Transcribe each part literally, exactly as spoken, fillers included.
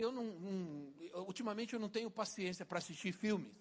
Eu não, não, ultimamente eu não tenho paciência para assistir filmes.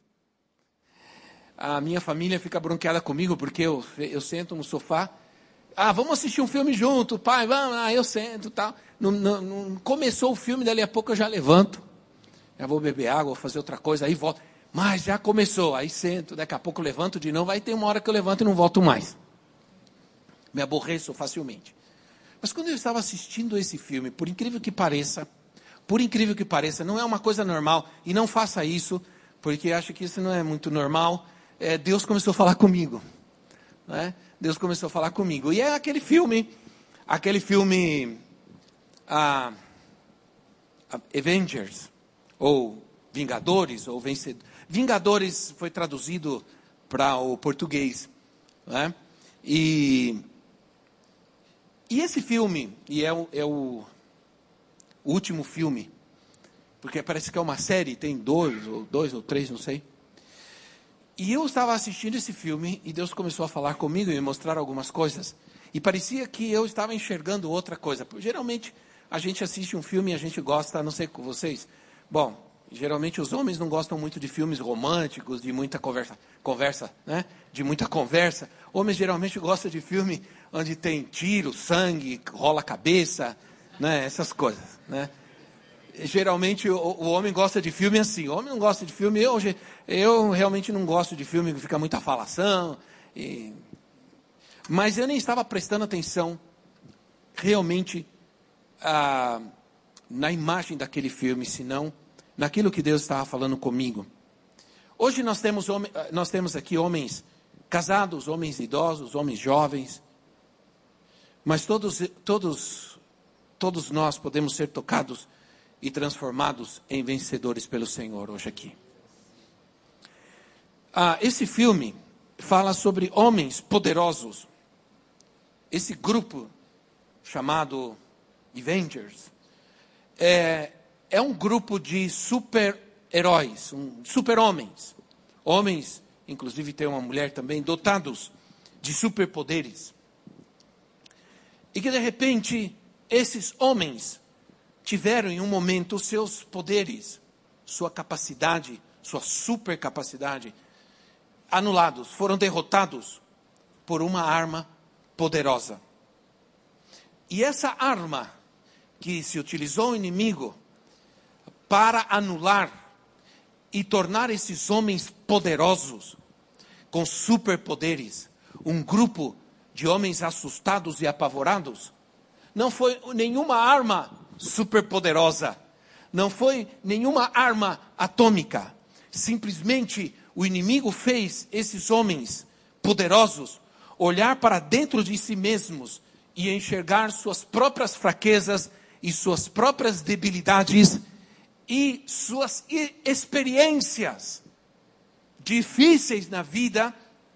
A minha família fica bronqueada comigo porque eu, eu sento no sofá. Ah, vamos assistir um filme junto, pai, vamos lá, eu sento e tal. Não, não, não começou o filme, dali a pouco eu já levanto. Já vou beber água, vou fazer outra coisa, aí volto. Mas já começou, aí sento, daqui a pouco eu levanto de novo, aí tem uma hora que eu levanto e não volto mais. Me aborreço facilmente. Mas quando eu estava assistindo esse filme, por incrível que pareça, por incrível que pareça, não é uma coisa normal, e não faça isso, porque acho que isso não é muito normal, é, Deus começou a falar comigo. Né? Deus começou a falar comigo. E é aquele filme, aquele filme, ah, Avengers, ou Vingadores, ou Vencedores. Vingadores foi traduzido para o português. Né? E, e esse filme, e é o... É o O último filme, porque parece que é uma série, tem dois ou, dois ou três, não sei. E eu estava assistindo esse filme, e Deus começou a falar comigo e me mostrar algumas coisas. E parecia que eu estava enxergando outra coisa. Geralmente, a gente assiste um filme e a gente gosta, não sei com vocês. Bom, geralmente os homens não gostam muito de filmes românticos, de muita conversa, conversa, né? De muita conversa. Homens geralmente gostam de filme onde tem tiro, sangue, rola a cabeça, né, essas coisas, né? Geralmente o, o homem gosta de filme assim. O homem não gosta de filme. Eu, eu realmente não gosto de filme que fica muita falação. E... Mas eu nem estava prestando atenção realmente ah, na imagem daquele filme, senão naquilo que Deus estava falando comigo. Hoje nós temos, nós temos aqui homens casados, homens idosos, homens jovens. Mas todos... todos Todos nós podemos ser tocados e transformados em vencedores pelo Senhor hoje aqui. Ah, esse filme fala sobre homens poderosos. Esse grupo chamado Avengers é, é um grupo de super-heróis, um, super-homens. Homens, inclusive tem uma mulher também, dotados de superpoderes. E que de repente... esses homens tiveram em um momento seus poderes, sua capacidade, sua supercapacidade, anulados, foram derrotados por uma arma poderosa. E essa arma que se utilizou o inimigo para anular e tornar esses homens poderosos, com superpoderes, um grupo de homens assustados e apavorados, não foi nenhuma arma superpoderosa, não foi nenhuma arma atômica. Simplesmente o inimigo fez esses homens poderosos olhar para dentro de si mesmos e enxergar suas próprias fraquezas e suas próprias debilidades e suas experiências difíceis na vida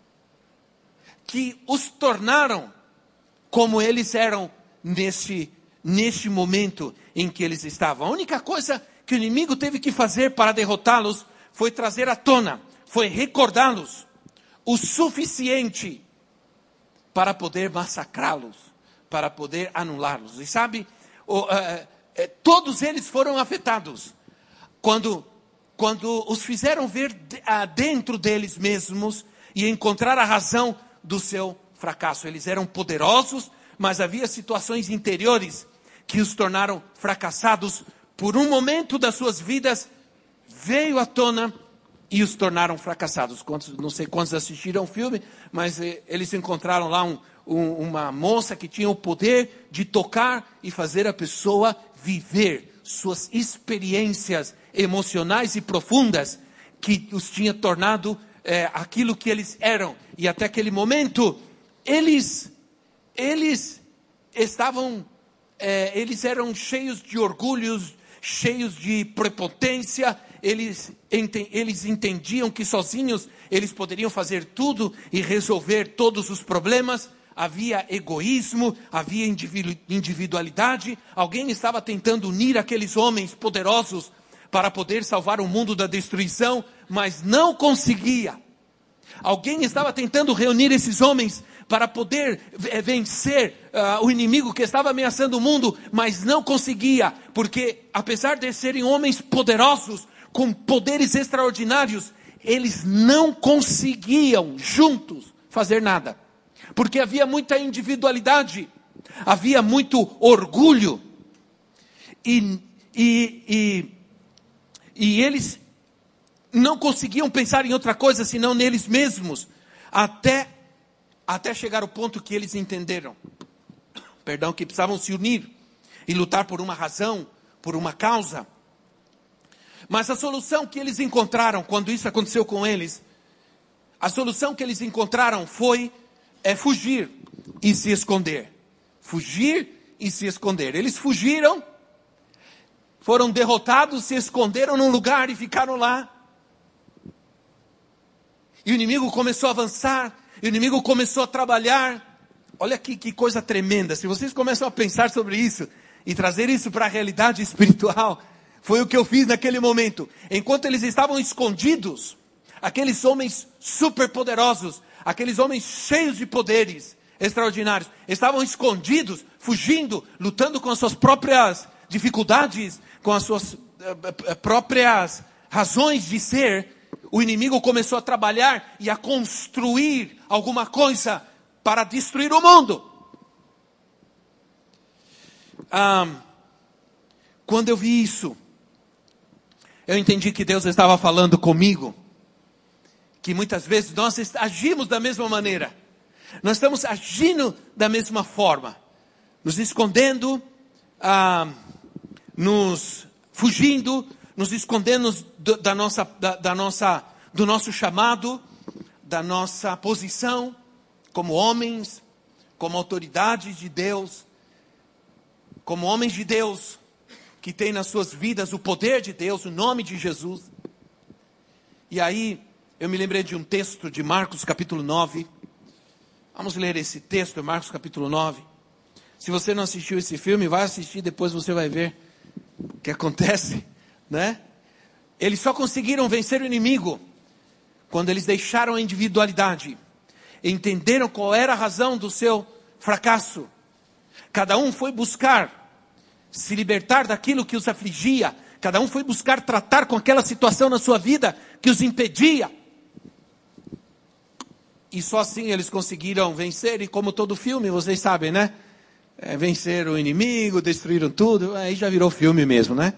que os tornaram como eles eram Neste, neste momento em que eles estavam. A única coisa que o inimigo teve que fazer para derrotá-los foi trazer à tona, foi recordá-los o suficiente para poder massacrá-los, para poder anulá-los. E sabe, o, uh, uh, todos eles foram afetados quando, quando os fizeram ver uh, dentro deles mesmos e encontrar a razão do seu fracasso. Eles eram poderosos, mas havia situações interiores que os tornaram fracassados. Por um momento das suas vidas, veio à tona e os tornaram fracassados. Quantos, não sei quantos assistiram o filme, mas eh, eles encontraram lá um, um, uma moça que tinha o poder de tocar e fazer a pessoa viver suas experiências emocionais e profundas que os tinha tornado eh, aquilo que eles eram. E até aquele momento, eles... Eles estavam, é, eles eram cheios de orgulhos, cheios de prepotência, eles, ente, eles entendiam que sozinhos eles poderiam fazer tudo e resolver todos os problemas. Havia egoísmo, havia individualidade, alguém estava tentando unir aqueles homens poderosos para poder salvar o mundo da destruição, mas não conseguia. Alguém estava tentando reunir esses homens para poder vencer uh, o inimigo que estava ameaçando o mundo, mas não conseguia, porque apesar de serem homens poderosos, com poderes extraordinários, eles não conseguiam juntos fazer nada, porque havia muita individualidade, havia muito orgulho, e, e, e, e eles não conseguiam pensar em outra coisa senão neles mesmos, até, até chegar ao ponto que eles entenderam, perdão, que precisavam se unir e lutar por uma razão, por uma causa. Mas a solução que eles encontraram, quando isso aconteceu com eles, a solução que eles encontraram foi é, fugir e se esconder. Fugir e se esconder. Eles fugiram, foram derrotados, se esconderam num lugar e ficaram lá. E o inimigo começou a avançar, e o inimigo começou a trabalhar. Olha aqui que coisa tremenda. Se vocês começam a pensar sobre isso e trazer isso para a realidade espiritual, foi o que eu fiz naquele momento. Enquanto eles estavam escondidos, aqueles homens superpoderosos, aqueles homens cheios de poderes extraordinários, estavam escondidos, fugindo, lutando com as suas próprias dificuldades, com as suas uh, uh, próprias razões de ser. O inimigo começou a trabalhar e a construir alguma coisa para destruir o mundo. Ah, quando eu vi isso, eu entendi que Deus estava falando comigo, que muitas vezes nós agimos da mesma maneira, nós estamos agindo da mesma forma, nos escondendo, ah, nos fugindo, nos escondendo do, da nossa, da, da nossa, do nosso chamado, da nossa posição, como homens, como autoridades de Deus, como homens de Deus, que tem nas suas vidas o poder de Deus, o nome de Jesus. E aí, eu me lembrei de um texto de Marcos capítulo nove. Vamos ler esse texto, Marcos capítulo nove. Se você não assistiu esse filme, vai assistir, depois você vai ver o que acontece, né? Eles só conseguiram vencer o inimigo quando eles deixaram a individualidade, entenderam qual era a razão do seu fracasso. Cada um foi buscar se libertar daquilo que os afligia. Cada um foi buscar tratar com aquela situação na sua vida que os impedia. E só assim eles conseguiram vencer. E como todo filme, vocês sabem, né? É, venceram o inimigo, destruíram tudo. Aí já virou filme mesmo, né?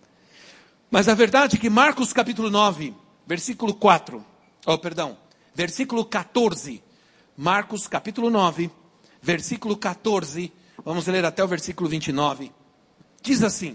Mas a verdade é que Marcos capítulo nove, versículo quatro. Oh, perdão. Versículo quatorze. Marcos capítulo nove, versículo quatorze. Vamos ler até o versículo vinte e nove. Diz assim: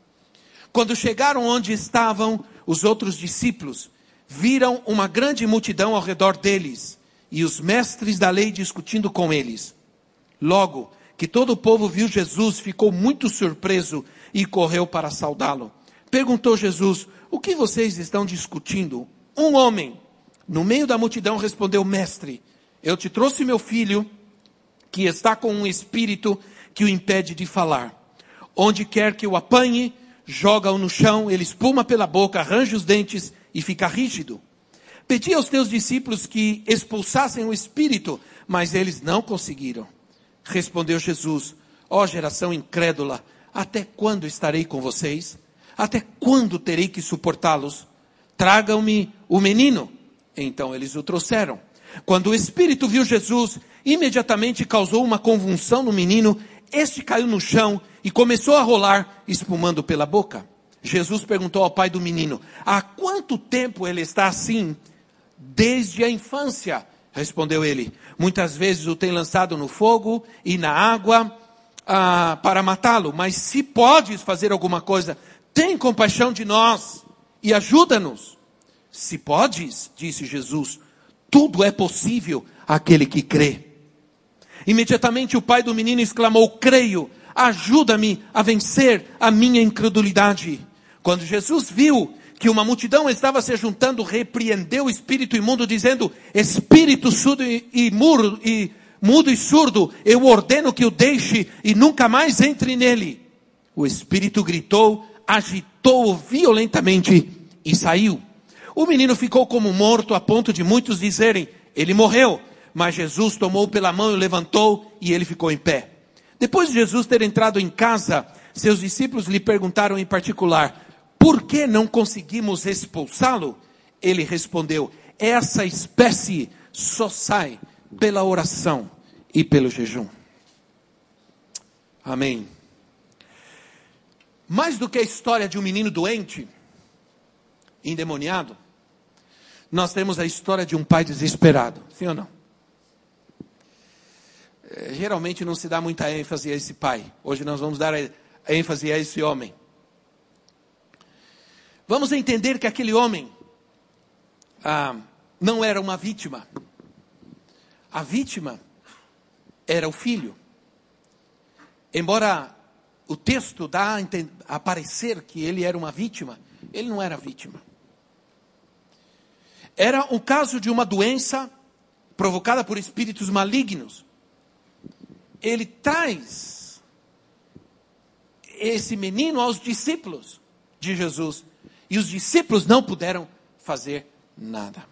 quando chegaram onde estavam os outros discípulos, viram uma grande multidão ao redor deles, e os mestres da lei discutindo com eles. Logo que todo o povo viu Jesus, ficou muito surpreso e correu para saudá-lo. Perguntou Jesus: o que vocês estão discutindo? Um homem, no meio da multidão, respondeu: mestre, eu te trouxe meu filho, que está com um espírito que o impede de falar. Onde quer que o apanhe, joga-o no chão, ele espuma pela boca, arranja os dentes e fica rígido. Pedi aos teus discípulos que expulsassem o espírito, mas eles não conseguiram. Respondeu Jesus: ó geração incrédula, até quando estarei com vocês? Até quando terei que suportá-los? Tragam-me o menino. Então eles o trouxeram. Quando o espírito viu Jesus, imediatamente causou uma convulsão no menino. Este caiu no chão e começou a rolar, espumando pela boca. Jesus perguntou ao pai do menino: há quanto tempo ele está assim? Desde a infância, respondeu ele. Muitas vezes o tem lançado no fogo e na água ah, para matá-lo. Mas se podes fazer alguma coisa, tem compaixão de nós e ajuda-nos. Se podes, disse Jesus, tudo é possível àquele que crê. Imediatamente o pai do menino exclamou: creio, ajuda-me a vencer a minha incredulidade. Quando Jesus viu que uma multidão estava se juntando, repreendeu o espírito imundo, dizendo: espírito surdo e, e, muro, e mudo e surdo, eu ordeno que o deixe e nunca mais entre nele. O espírito gritou, agitou-o violentamente e saiu. O menino ficou como morto, a ponto de muitos dizerem: ele morreu. Mas Jesus tomou pela mão e o levantou, e ele ficou em pé. Depois de Jesus ter entrado em casa, seus discípulos lhe perguntaram em particular: por que não conseguimos expulsá-lo? Ele respondeu: essa espécie só sai pela oração e pelo jejum. Amém. Mais do que a história de um menino doente, endemoniado, nós temos a história de um pai desesperado. Sim ou não? É, geralmente não se dá muita ênfase a esse pai. Hoje nós vamos dar a ênfase a esse homem. Vamos entender que aquele homem ah, não era uma vítima. A vítima era o filho. Embora o texto dá a parecer que ele era uma vítima, ele não era vítima. Era um caso de uma doença provocada por espíritos malignos. Ele traz esse menino aos discípulos de Jesus. E os discípulos não puderam fazer nada.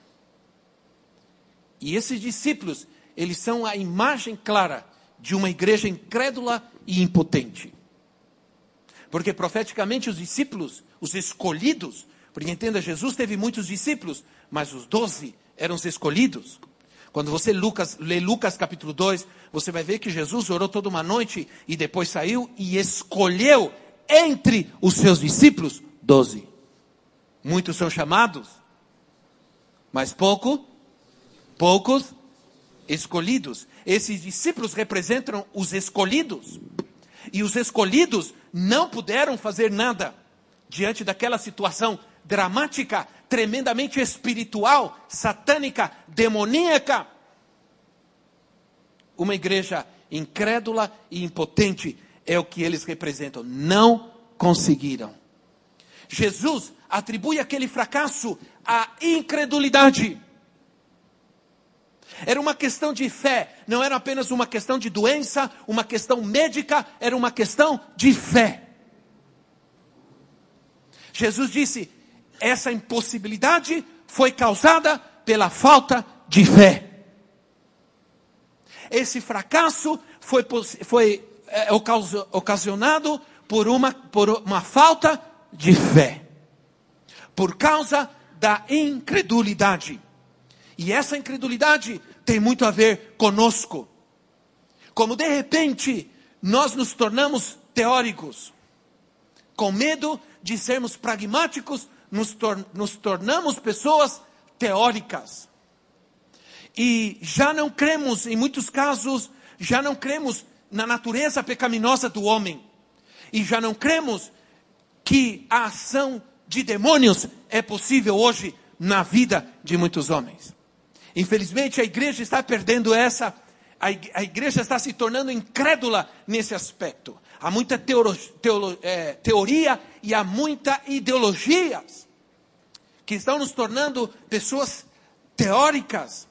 E esses discípulos, eles são a imagem clara de uma igreja incrédula e impotente. Porque profeticamente os discípulos, os escolhidos, porque entenda, Jesus teve muitos discípulos, mas os doze eram os escolhidos. Quando você Lucas, lê Lucas capítulo dois, você vai ver que Jesus orou toda uma noite e depois saiu e escolheu entre os seus discípulos doze. Muitos são chamados, mas pouco, poucos escolhidos. Esses discípulos representam os escolhidos. E os escolhidos não puderam fazer nada diante daquela situação dramática, tremendamente espiritual, satânica, demoníaca. Uma igreja incrédula e impotente é o que eles representam. Não conseguiram. Jesus atribui aquele fracasso à incredulidade. Era uma questão de fé, não era apenas uma questão de doença, uma questão médica, era uma questão de fé. Jesus disse: essa impossibilidade foi causada pela falta de fé. Esse fracasso foi, foi é, ocasionado por uma, por uma falta de fé. Por causa da incredulidade. E essa incredulidade tem muito a ver conosco. Como de repente nós nos tornamos teóricos. Com medo de sermos pragmáticos, nos, tor- nos tornamos pessoas teóricas. E já não cremos, em muitos casos, já não cremos na natureza pecaminosa do homem. E já não cremos que a ação de demônios é possível hoje na vida de muitos homens. Infelizmente a igreja está perdendo essa, a igreja está se tornando incrédula nesse aspecto. Há muita teoro, teolo, é, teoria e há muita ideologias que estão nos tornando pessoas teóricas.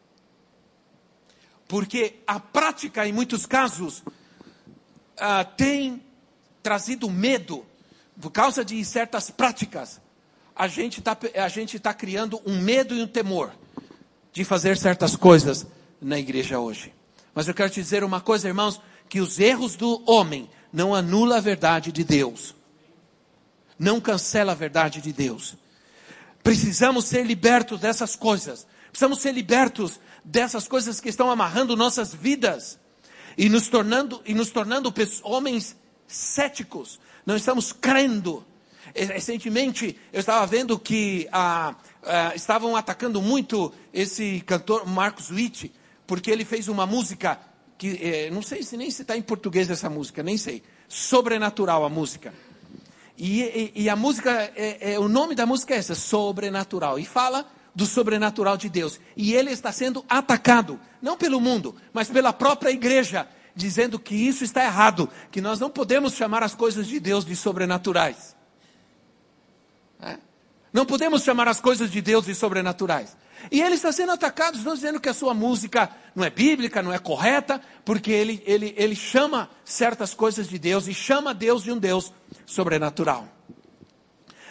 Porque a prática, em muitos casos, ah, tem trazido medo. Por causa de certas práticas, a gente está a gente tá criando um medo e um temor de fazer certas coisas na igreja hoje. Mas eu quero te dizer uma coisa, irmãos, que os erros do homem não anulam a verdade de Deus. Não cancela a verdade de Deus. Precisamos ser libertos dessas coisas. Precisamos ser libertos dessas coisas que estão amarrando nossas vidas e nos tornando, e nos tornando homens céticos. Não estamos crendo. Recentemente eu estava vendo que ah, ah, estavam atacando muito esse cantor Marcos Witt, porque ele fez uma música que eh, não sei se nem se está em português essa música, nem sei. Sobrenatural a música. E, e, e a música, é, é, o nome da música é essa, Sobrenatural. E fala do sobrenatural de Deus. E ele está sendo atacado, não pelo mundo, mas pela própria igreja, dizendo que isso está errado, que nós não podemos chamar as coisas de Deus de sobrenaturais. É? Não podemos chamar as coisas de Deus de sobrenaturais. E ele está sendo atacado, estão dizendo que a sua música não é bíblica, não é correta, porque ele, ele, ele chama certas coisas de Deus e chama Deus de um Deus sobrenatural.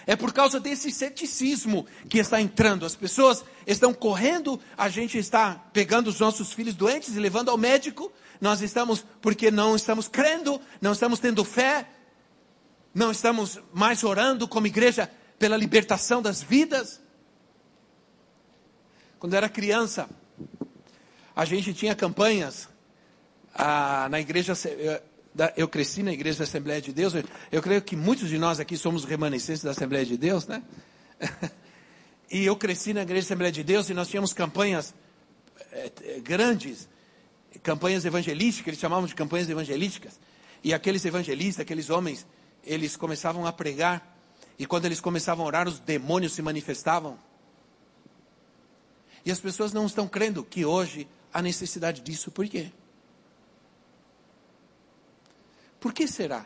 É por causa desse ceticismo que está entrando. As pessoas estão correndo, a gente está pegando os nossos filhos doentes e levando ao médico. Nós estamos, porque não estamos crendo, não estamos tendo fé, não estamos mais orando como igreja pela libertação das vidas. Quando eu era criança, a gente tinha campanhas ah, na igreja. Eu cresci na igreja da Assembleia de Deus. Eu, eu creio que muitos de nós aqui somos remanescentes da Assembleia de Deus, né? E eu cresci na igreja da Assembleia de Deus e nós tínhamos campanhas é, grandes, campanhas evangelísticas, eles chamavam de campanhas evangelísticas. E aqueles evangelistas, aqueles homens, eles começavam a pregar. E quando eles começavam a orar, os demônios se manifestavam. E as pessoas não estão crendo que hoje há necessidade disso. Por quê? Por que será?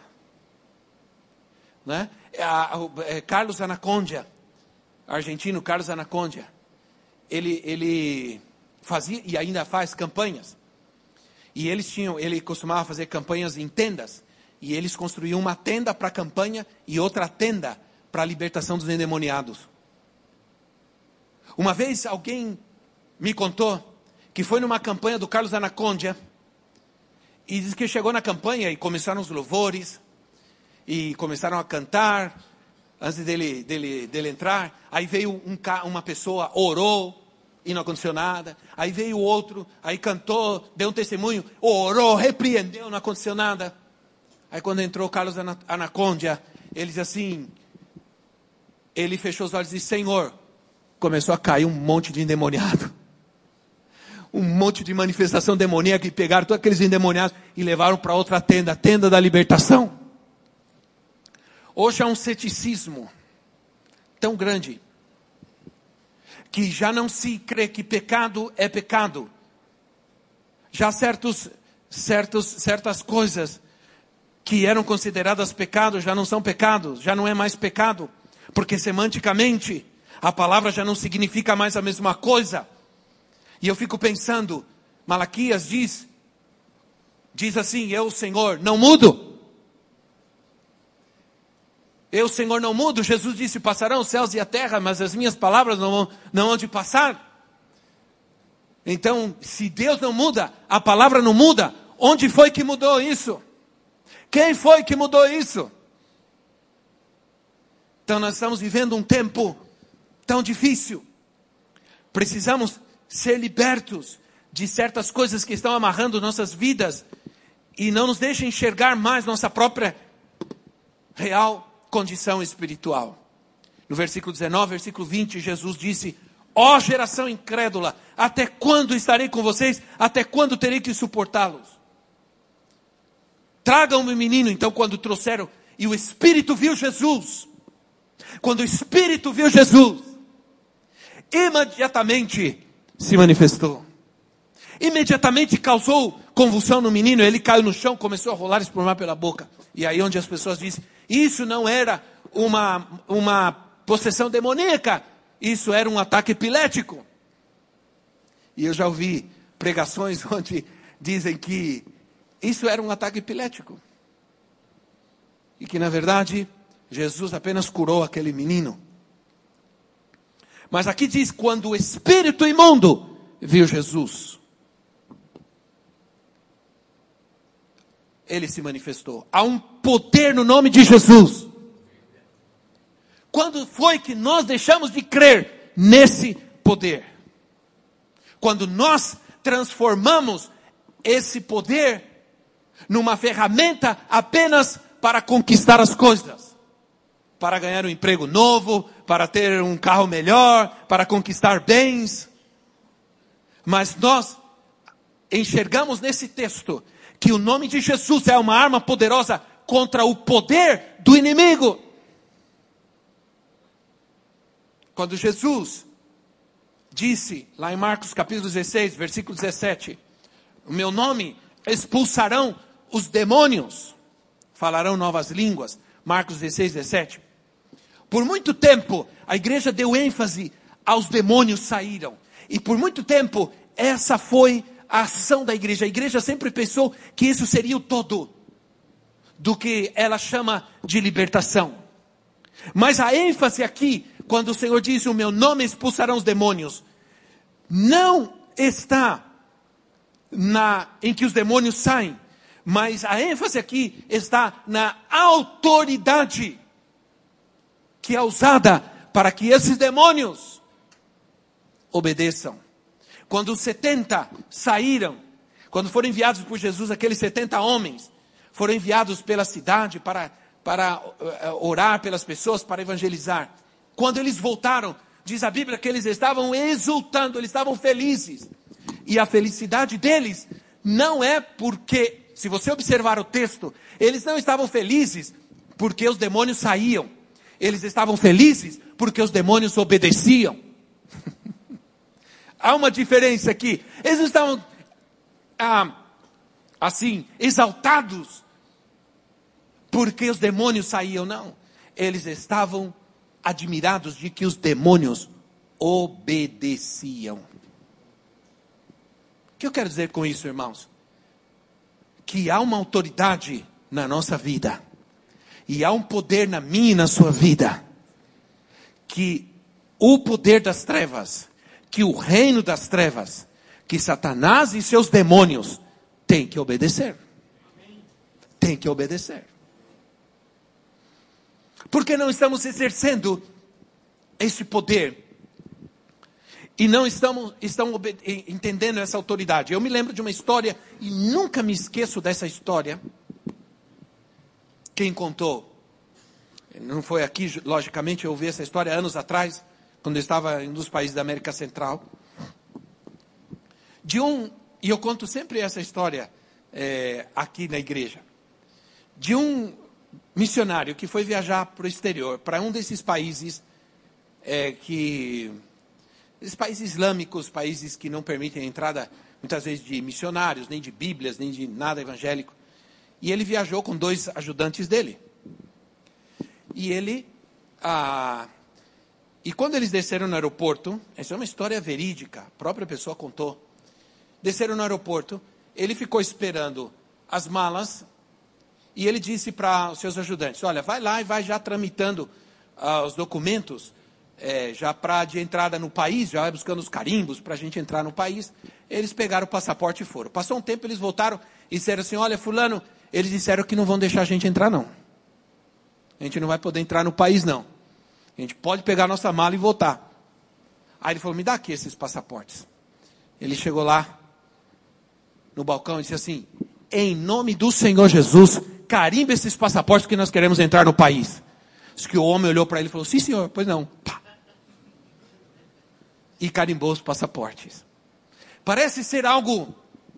Né? A, a, a, Carlos Anacondia, argentino Carlos Anacondia, ele, ele fazia e ainda faz campanhas. E eles tinham, ele costumava fazer campanhas em tendas. E eles construíam uma tenda para a campanha e outra tenda para a libertação dos endemoniados. Uma vez alguém me contou que foi numa campanha do Carlos Anacondia. E diz que chegou na campanha e começaram os louvores, e começaram a cantar, antes dele, dele, dele entrar. Aí veio um, uma pessoa, orou, e não aconteceu nada. Aí veio outro, aí cantou, deu um testemunho, orou, repreendeu, não aconteceu nada. Aí quando entrou Carlos Anacondia, ele disse assim, ele fechou os olhos e disse, Senhor, começou a cair um monte de endemoniado. Um monte de manifestação demoníaca e pegaram todos aqueles endemoniados e levaram para outra tenda, a tenda da libertação. Hoje há um ceticismo tão grande que já não se crê que pecado é pecado. Já certos, certos, certas coisas que eram consideradas pecados já não são pecados, já não é mais pecado, porque semanticamente a palavra já não significa mais a mesma coisa. E eu fico pensando, Malaquias diz, diz assim, eu, Senhor, não mudo. Eu, Senhor, não mudo. Jesus disse, passarão os céus e a terra, mas as minhas palavras não vão, não vão de passar. Então, se Deus não muda, a palavra não muda, onde foi que mudou isso? Quem foi que mudou isso? Então, nós estamos vivendo um tempo tão difícil. Precisamos ser libertos de certas coisas que estão amarrando nossas vidas e não nos deixam enxergar mais nossa própria real condição espiritual. No versículo dezenove, versículo vinte, Jesus disse, ó geração incrédula, até quando estarei com vocês? Até quando terei que suportá-los? Tragam-me o menino. Então quando trouxeram, e o Espírito viu Jesus, quando o Espírito viu Jesus, imediatamente se manifestou. Imediatamente causou convulsão no menino. Ele caiu no chão, começou a rolar e espumar pela boca. E aí onde as pessoas dizem, isso não era uma, uma possessão demoníaca, isso era um ataque epilético. E eu já ouvi pregações onde dizem que isso era um ataque epilético. E que na verdade, Jesus apenas curou aquele menino. Mas aqui diz, quando o espírito imundo viu Jesus, ele se manifestou. Há um poder no nome de Jesus. Quando foi que nós deixamos de crer nesse poder? Quando nós transformamos esse poder numa ferramenta apenas para conquistar as coisas. Para ganhar um emprego novo, para ter um carro melhor, para conquistar bens. Mas nós enxergamos nesse texto que o nome de Jesus é uma arma poderosa contra o poder do inimigo. Quando Jesus disse, lá em Marcos capítulo dezesseis, versículo dezessete, o meu nome expulsarão os demônios, falarão novas línguas, Marcos dezesseis, dezessete. Por muito tempo, a igreja deu ênfase aos demônios saíram. E por muito tempo, essa foi a ação da igreja. A igreja sempre pensou que isso seria o todo do que ela chama de libertação. Mas a ênfase aqui, quando o Senhor diz, o meu nome expulsarão os demônios, não está na, em que os demônios saem, mas a ênfase aqui está na autoridade que é usada para que esses demônios obedeçam. Quando os setenta saíram, quando foram enviados por Jesus, aqueles setenta homens, foram enviados pela cidade para, para orar pelas pessoas, para evangelizar. Quando eles voltaram, diz a Bíblia que eles estavam exultando, eles estavam felizes. E a felicidade deles não é porque, se você observar o texto, eles não estavam felizes porque os demônios saíam. Eles estavam felizes porque os demônios obedeciam. Há uma diferença aqui. Eles não estavam, ah, assim, exaltados porque os demônios saíam, não. Eles estavam admirados de que os demônios obedeciam. O que eu quero dizer com isso, irmãos? Que há uma autoridade na nossa vida. E há um poder na minha e na sua vida. Que o poder das trevas, que o reino das trevas, que Satanás e seus demônios têm que obedecer. Tem que obedecer. Porque não estamos exercendo esse poder. E não estamos, estão entendendo essa autoridade. Eu me lembro de uma história, e nunca me esqueço dessa história. Quem contou? Não foi aqui, logicamente, eu ouvi essa história anos atrás, quando eu estava em um dos países da América Central. De um, e eu conto sempre essa história é, aqui na igreja. De um missionário que foi viajar para o exterior, para um desses países é, que... Esses países islâmicos, países que não permitem a entrada, muitas vezes, de missionários, nem de bíblias, nem de nada evangélico. E ele viajou com dois ajudantes dele. E ele... Ah, e quando eles desceram no aeroporto, essa é uma história verídica, a própria pessoa contou. Desceram no aeroporto, ele ficou esperando as malas, e ele disse para os seus ajudantes, olha, vai lá e vai já tramitando ah, os documentos, É, já para de entrada no país, já buscando os carimbos para a gente entrar no país. Eles pegaram o passaporte e foram. Passou um tempo, eles voltaram e disseram assim, olha fulano, eles disseram que não vão deixar a gente entrar não. A gente não vai poder entrar no país não. A gente pode pegar a nossa mala e voltar. Aí ele falou, me dá aqui esses passaportes. Ele chegou lá no balcão e disse assim, em nome do Senhor Jesus, carimba esses passaportes que nós queremos entrar no país. Diz que o homem olhou para ele e falou, sim senhor, pois não. Pá. E carimbou os passaportes. Parece ser algo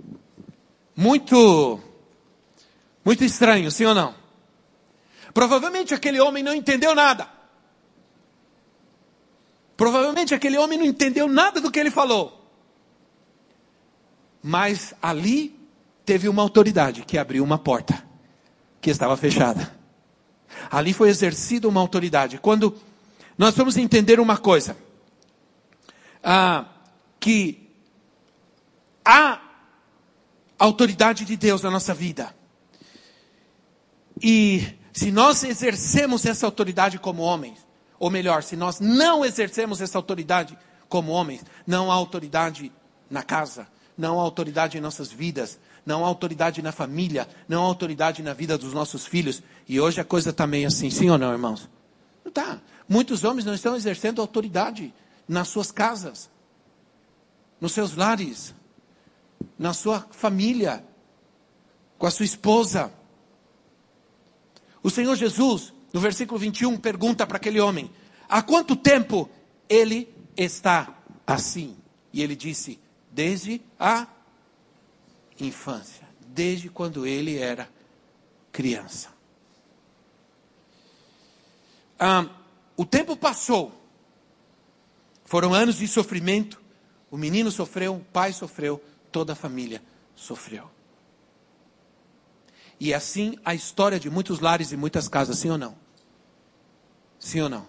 muito, muito estranho, sim ou não? Provavelmente aquele homem não entendeu nada. Provavelmente aquele homem não entendeu nada do que ele falou. Mas ali teve uma autoridade que abriu uma porta que estava fechada. Ali foi exercida uma autoridade. Quando nós vamos entender uma coisa, ah, que há autoridade de Deus na nossa vida. E se nós exercemos essa autoridade como homens, ou melhor, se nós não exercemos essa autoridade como homens, não há autoridade na casa, não há autoridade em nossas vidas, não há autoridade na família, não há autoridade na vida dos nossos filhos. E hoje a coisa está meio assim, sim ou não, irmãos? Não está. Muitos homens não estão exercendo autoridade nas suas casas, nos seus lares, na sua família, com a sua esposa. O Senhor Jesus, no versículo vinte e um, pergunta para aquele homem, há quanto tempo ele está assim? E ele disse, desde a infância, desde quando ele era criança. Ah, o tempo passou, foram anos de sofrimento, o menino sofreu, o pai sofreu, toda a família sofreu. E assim a história de muitos lares e muitas casas, sim ou não? Sim ou não?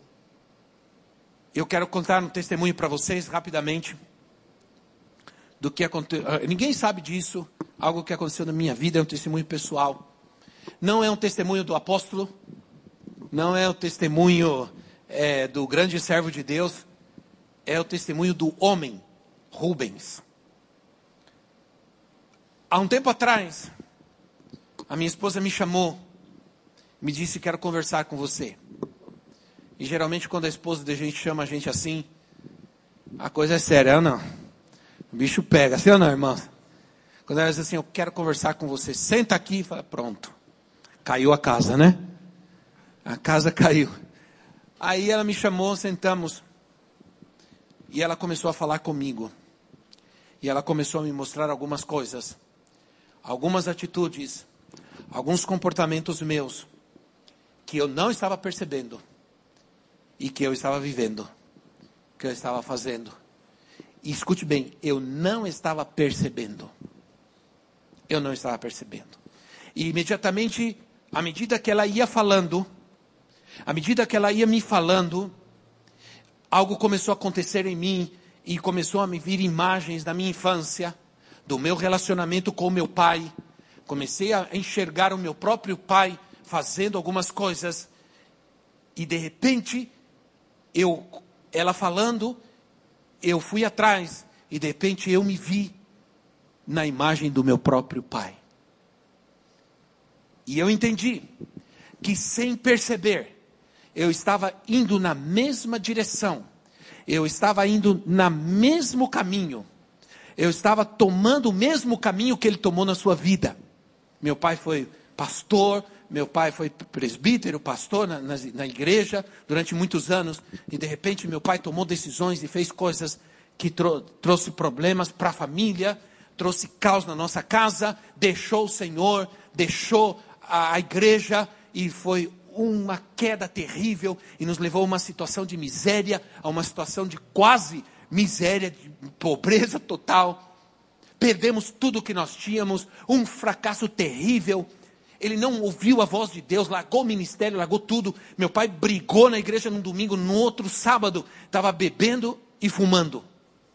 Eu quero contar um testemunho para vocês rapidamente do que aconteceu. Ninguém sabe disso, algo que aconteceu na minha vida, é um testemunho pessoal. Não é um testemunho do apóstolo, não é o testemunho é, do grande servo de Deus, é o testemunho do homem, Rubens. Há um tempo atrás, a minha esposa me chamou, me disse: quero conversar com você. E geralmente quando a esposa da gente chama a gente assim, a coisa é séria, não? O bicho pega, sim ou não, irmão? Quando ela diz assim: eu quero conversar com você, senta aqui, e fala: pronto. Caiu a casa, né? A casa caiu. Aí ela me chamou, sentamos. E ela começou a falar comigo. E ela começou a me mostrar algumas coisas. Algumas atitudes. Alguns comportamentos meus. Que eu não estava percebendo. E que eu estava vivendo. Que eu estava fazendo. E escute bem, eu não estava percebendo. Eu não estava percebendo. E imediatamente, à medida que ela ia falando, à medida que ela ia me falando, algo começou a acontecer em mim e começou a me vir imagens da minha infância, do meu relacionamento com o meu pai. Comecei a enxergar o meu próprio pai fazendo algumas coisas e de repente, eu, ela falando, eu fui atrás e de repente eu me vi na imagem do meu próprio pai. E eu entendi que sem perceber, eu estava indo na mesma direção. Eu estava indo no mesmo caminho. Eu estava tomando o mesmo caminho que ele tomou na sua vida. Meu pai foi pastor, meu pai foi presbítero, pastor na, na, na igreja durante muitos anos. E de repente meu pai tomou decisões e fez coisas que trou- trouxe problemas para a família, trouxe caos na nossa casa, deixou o Senhor, deixou a igreja e foi uma queda terrível e nos levou a uma situação de miséria, a uma situação de quase miséria, de pobreza total. Perdemos tudo o que nós tínhamos, um fracasso terrível. Ele não ouviu a voz de Deus, largou o ministério, largou tudo. Meu pai brigou na igreja num domingo, no outro sábado, estava bebendo e fumando.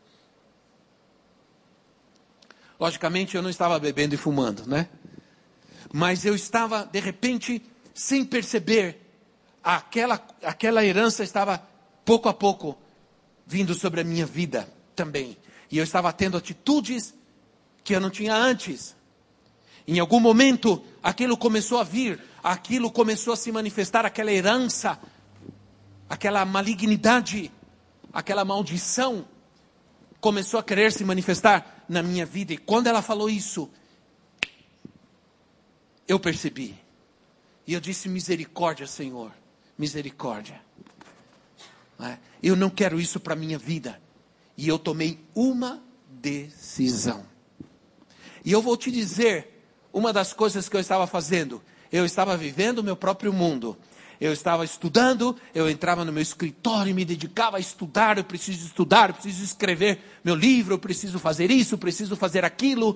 Logicamente eu não estava bebendo e fumando, né? Mas eu estava, de repente, sem perceber, aquela, aquela herança estava, pouco a pouco, vindo sobre a minha vida também. E eu estava tendo atitudes que eu não tinha antes. Em algum momento, aquilo começou a vir, aquilo começou a se manifestar, aquela herança, aquela malignidade, aquela maldição, começou a querer se manifestar na minha vida. E quando ela falou isso, eu percebi. E eu disse: misericórdia, Senhor. Misericórdia. Eu não quero isso para a minha vida. E eu tomei uma decisão. E eu vou te dizer, uma das coisas que eu estava fazendo. Eu estava vivendo o meu próprio mundo. Eu estava estudando, eu entrava no meu escritório e me dedicava a estudar. Eu preciso estudar, eu preciso escrever meu livro, eu preciso fazer isso, eu preciso fazer aquilo.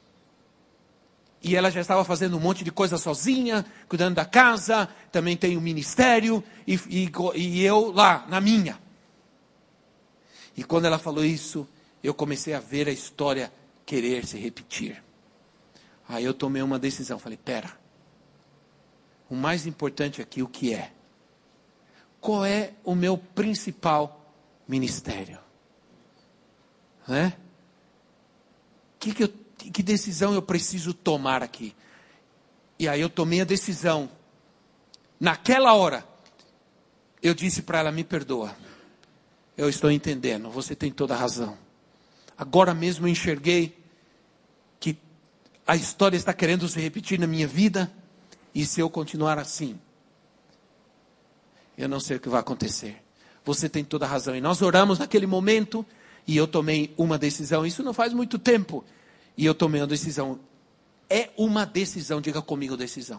E ela já estava fazendo um monte de coisa sozinha, cuidando da casa, também tem um ministério, e, e, e eu lá, na minha. E quando ela falou isso, eu comecei a ver a história querer se repetir. Aí eu tomei uma decisão, falei: pera, o mais importante aqui, o que é? Qual é o meu principal ministério? Né? Que que eu Que decisão eu preciso tomar aqui? E aí eu tomei a decisão. Naquela hora, eu disse para ela: me perdoa. Eu estou entendendo, você tem toda a razão. Agora mesmo eu enxerguei que a história está querendo se repetir na minha vida. E se eu continuar assim, eu não sei o que vai acontecer. Você tem toda a razão. E nós oramos naquele momento, e eu tomei uma decisão. Isso não faz muito tempo. E eu tomei uma decisão. É uma decisão, diga comigo, decisão.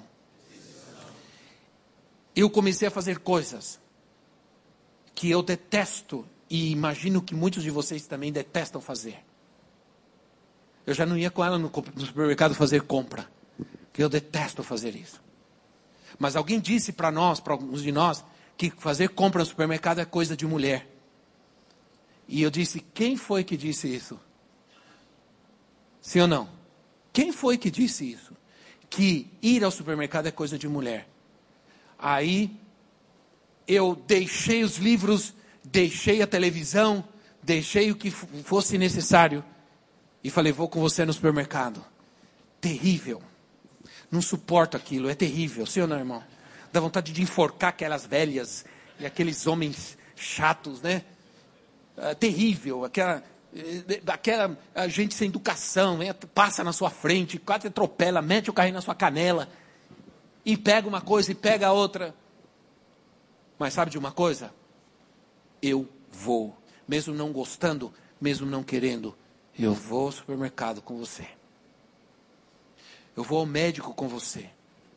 Eu comecei a fazer coisas que eu detesto, e imagino que muitos de vocês também detestam fazer. Eu já não ia com ela no, no supermercado fazer compra, porque eu detesto fazer isso. Mas alguém disse para nós, para alguns de nós, que fazer compra no supermercado é coisa de mulher. E eu disse: quem foi que disse isso? Sim ou não? Quem foi que disse isso? Que ir ao supermercado é coisa de mulher. Aí eu deixei os livros, deixei a televisão, deixei o que fosse necessário e falei, vou com você no supermercado. Terrível. Não suporto aquilo, é terrível, sim ou não, irmão? Dá vontade de enforcar aquelas velhas e aqueles homens chatos, né? É terrível, aquela, aquela gente sem educação, né? Passa na sua frente, quase atropela, mete o carrinho na sua canela, e pega uma coisa e pega a outra. Mas sabe de uma coisa? Eu vou, mesmo não gostando, mesmo não querendo, eu vou ao supermercado com você. Eu vou ao médico com você.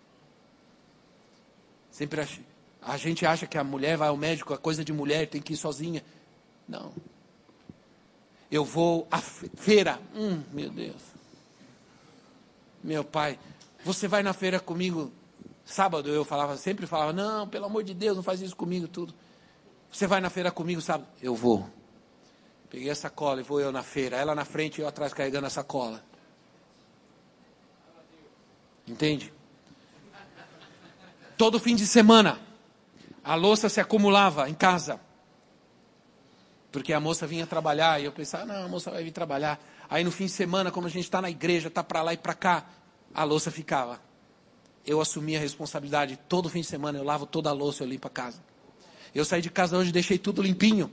Sempre ach... a gente acha que a mulher vai ao médico, a coisa de mulher, tem que ir sozinha. Não. Eu vou à feira. Hum, meu Deus. Meu pai, você vai na feira comigo? Sábado eu falava, sempre falava, não, pelo amor de Deus, não faz isso comigo, tudo. Você vai na feira comigo, sábado? Eu vou. Peguei a sacola e vou eu na feira. Ela na frente e eu atrás carregando a sacola. Entende? Todo fim de semana, a louça se acumulava em casa. Porque a moça vinha trabalhar e eu pensava, não, a moça vai vir trabalhar. Aí no fim de semana, como a gente está na igreja, está para lá e para cá, a louça ficava. Eu assumi a responsabilidade. Todo fim de semana eu lavo toda a louça, eu limpo a casa. Eu saí de casa hoje e deixei tudo limpinho.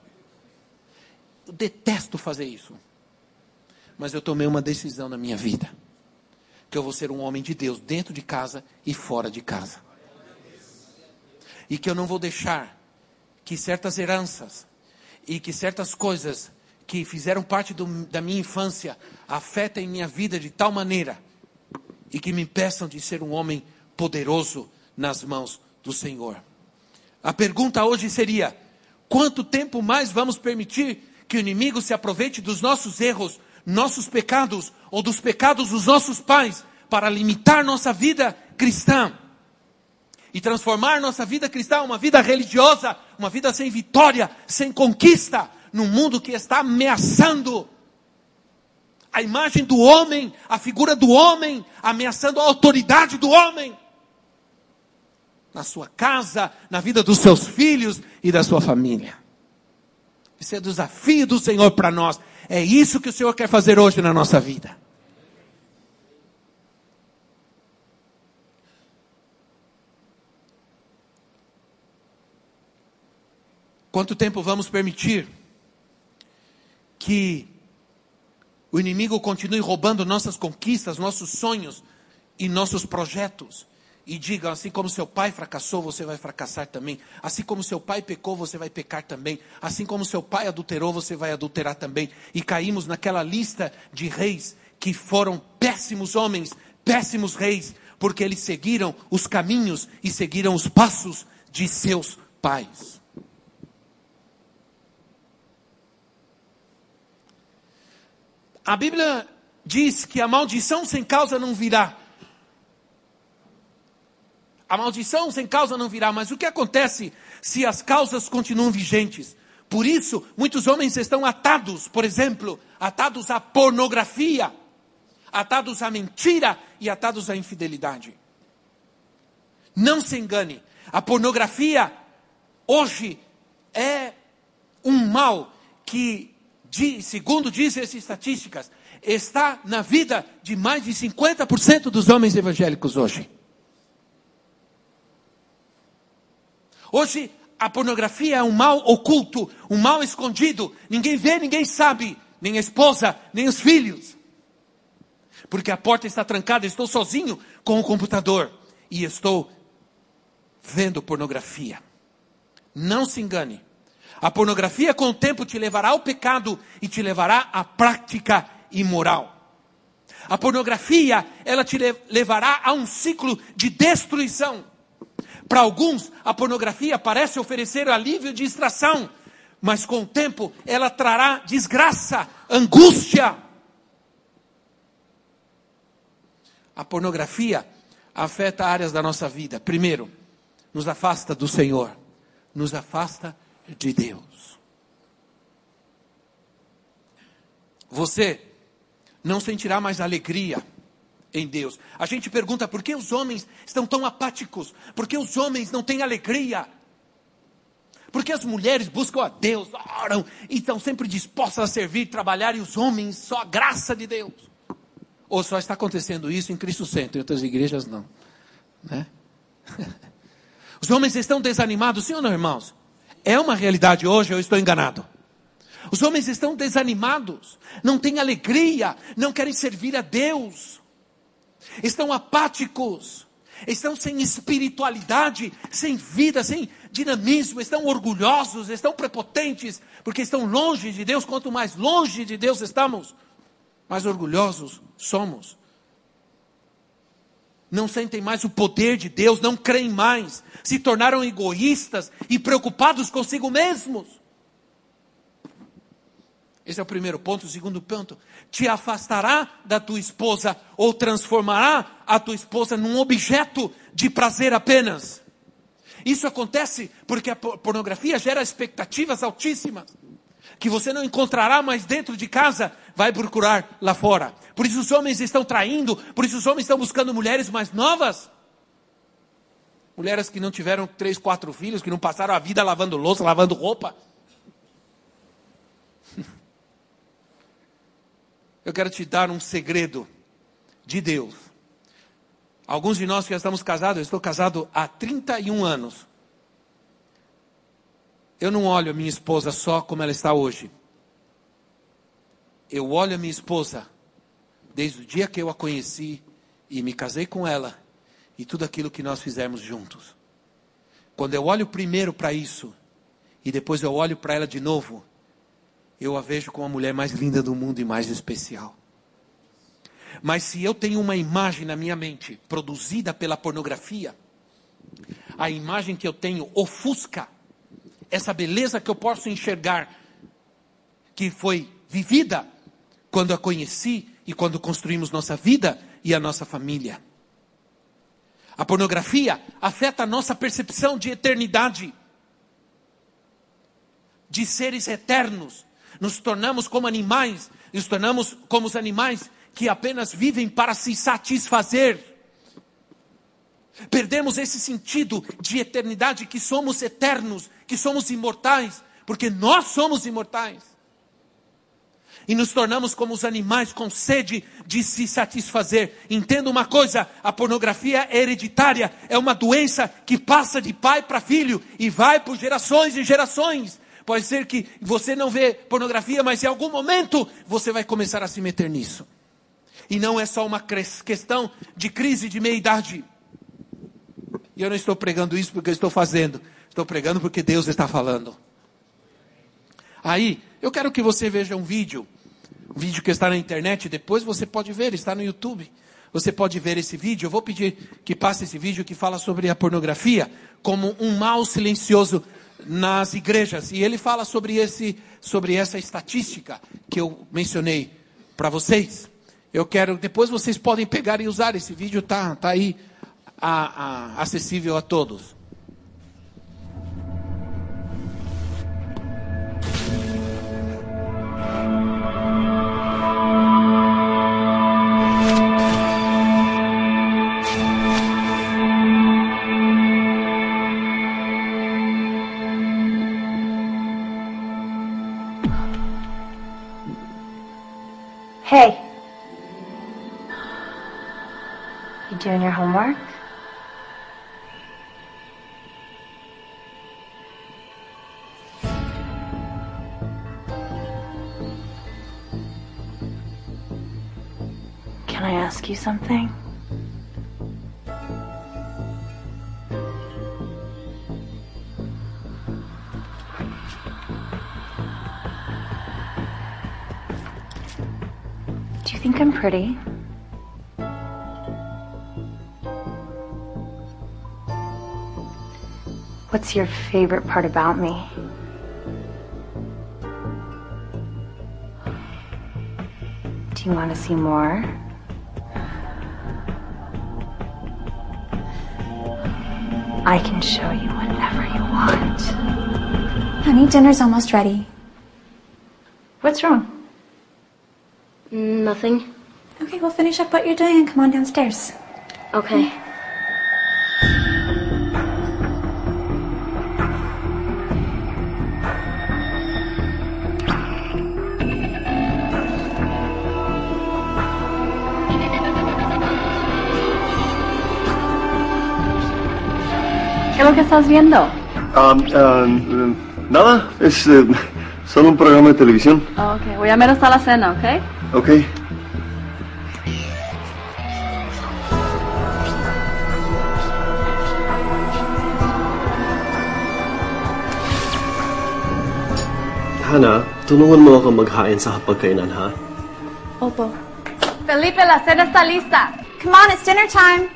Eu detesto fazer isso. Mas eu tomei uma decisão na minha vida. Que eu vou ser um homem de Deus dentro de casa e fora de casa. E que eu não vou deixar que certas heranças e que certas coisas que fizeram parte do, da minha infância afetem minha vida de tal maneira e que me impeçam de ser um homem poderoso nas mãos do Senhor. A pergunta hoje seria, quanto tempo mais vamos permitir que o inimigo se aproveite dos nossos erros, nossos pecados ou dos pecados dos nossos pais para limitar nossa vida cristã e transformar nossa vida cristã uma vida religiosa, uma vida sem vitória, sem conquista, num mundo que está ameaçando a imagem do homem, a figura do homem, ameaçando a autoridade do homem na sua casa, na vida dos seus filhos e da sua família. Esse é o desafio do Senhor para nós. É isso que o Senhor quer fazer hoje na nossa vida. Quanto tempo vamos permitir que o inimigo continue roubando nossas conquistas, nossos sonhos e nossos projetos? E diga, assim como seu pai fracassou, você vai fracassar também. Assim como seu pai pecou, você vai pecar também. Assim como seu pai adulterou, você vai adulterar também. E caímos naquela lista de reis que foram péssimos homens, péssimos reis, porque eles seguiram os caminhos e seguiram os passos de seus pais. A Bíblia diz que a maldição sem causa não virá. A maldição sem causa não virá, mas o que acontece se as causas continuam vigentes? Por isso, muitos homens estão atados, por exemplo, atados à pornografia, atados à mentira e atados à infidelidade. Não se engane, a pornografia hoje é um mal que, segundo dizem as estatísticas, está na vida de mais de cinquenta por cento dos homens evangélicos hoje. Hoje, a pornografia é um mal oculto, um mal escondido. Ninguém vê, ninguém sabe. Nem a esposa, nem os filhos. Porque a porta está trancada, estou sozinho com o computador. E estou vendo pornografia. Não se engane. A pornografia com o tempo te levará ao pecado e te levará à prática imoral. A pornografia, ela te levará a um ciclo de destruição. Para alguns, a pornografia parece oferecer alívio de distração, mas com o tempo ela trará desgraça, angústia. A pornografia afeta áreas da nossa vida. Primeiro, nos afasta do Senhor, nos afasta de Deus. Você não sentirá mais alegria em Deus. A gente pergunta por que os homens estão tão apáticos? Por que os homens não têm alegria? Porque as mulheres buscam a Deus, oram e estão sempre dispostas a servir, trabalhar, e os homens só a graça de Deus. Ou só está acontecendo isso em Cristo Centro, em outras igrejas não. Né? Os homens estão desanimados, sim ou não, irmãos? É uma realidade hoje, eu estou enganado. Os homens estão desanimados, não têm alegria, não querem servir a Deus. Estão apáticos, estão sem espiritualidade, sem vida, sem dinamismo, estão orgulhosos, estão prepotentes, porque estão longe de Deus. Quanto mais longe de Deus estamos, mais orgulhosos somos. Não sentem mais o poder de Deus, não creem mais, se tornaram egoístas e preocupados consigo mesmos. Esse é o primeiro ponto. O segundo ponto: te afastará da tua esposa ou transformará a tua esposa num objeto de prazer apenas. Isso acontece porque a pornografia gera expectativas altíssimas, que você não encontrará mais dentro de casa, vai procurar lá fora. Por isso os homens estão traindo, por isso os homens estão buscando mulheres mais novas. Mulheres que não tiveram três, quatro filhos, que não passaram a vida lavando louça, lavando roupa. Eu quero te dar um segredo de Deus. Alguns de nós que já estamos casados, eu estou casado há trinta e um anos. Eu não olho a minha esposa só como ela está hoje. Eu olho a minha esposa desde o dia que eu a conheci e me casei com ela e tudo aquilo que nós fizemos juntos. Quando eu olho primeiro para isso e depois eu olho para ela de novo, eu a vejo como a mulher mais linda do mundo e mais especial. Mas se eu tenho uma imagem na minha mente produzida pela pornografia, a imagem que eu tenho ofusca essa beleza que eu posso enxergar, que foi vivida quando a conheci e quando construímos nossa vida e a nossa família. A pornografia afeta a nossa percepção de eternidade, de seres eternos. Nos tornamos como animais, nos tornamos como os animais que apenas vivem para se satisfazer. Perdemos esse sentido de eternidade, que somos eternos, que somos imortais, porque nós somos imortais. E nos tornamos como os animais com sede de se satisfazer. Entenda uma coisa, a pornografia é hereditária, é uma doença que passa de pai para filho e vai por gerações e gerações. Pode ser que você não vê pornografia, mas em algum momento você vai começar a se meter nisso. E não é só uma questão de crise de meia-idade. E eu não estou pregando isso porque eu estou fazendo. Estou pregando porque Deus está falando. Aí, eu quero que você veja um vídeo. Um vídeo que está na internet. Depois você pode ver, está no YouTube. Você pode ver esse vídeo. Eu vou pedir que passe esse vídeo que fala sobre a pornografia como um mal silencioso nas igrejas. E ele fala sobre, esse, sobre essa estatística que eu mencionei para vocês. Eu quero, depois vocês podem pegar e usar. Esse vídeo está tá aí a, a, acessível a todos. Hey. You doing your homework? Can I ask you something? Do you think I'm pretty? What's your favorite part about me? Do you want to see more? I can show you whenever you want. Honey, dinner's almost ready. What's wrong? Nothing. Okay, we'll finish up what you're doing and come on downstairs. Okay. lo que estás viendo? Um, uh, nada, es uh, solo un programa de televisión. Oh, ok, voy a ver hasta la cena, ¿ok? Ok. Hana, tulungan mo ako maghain sa hapagkainan, ha? Opo. Felipe, la cena está lista. Come on, it's dinner time.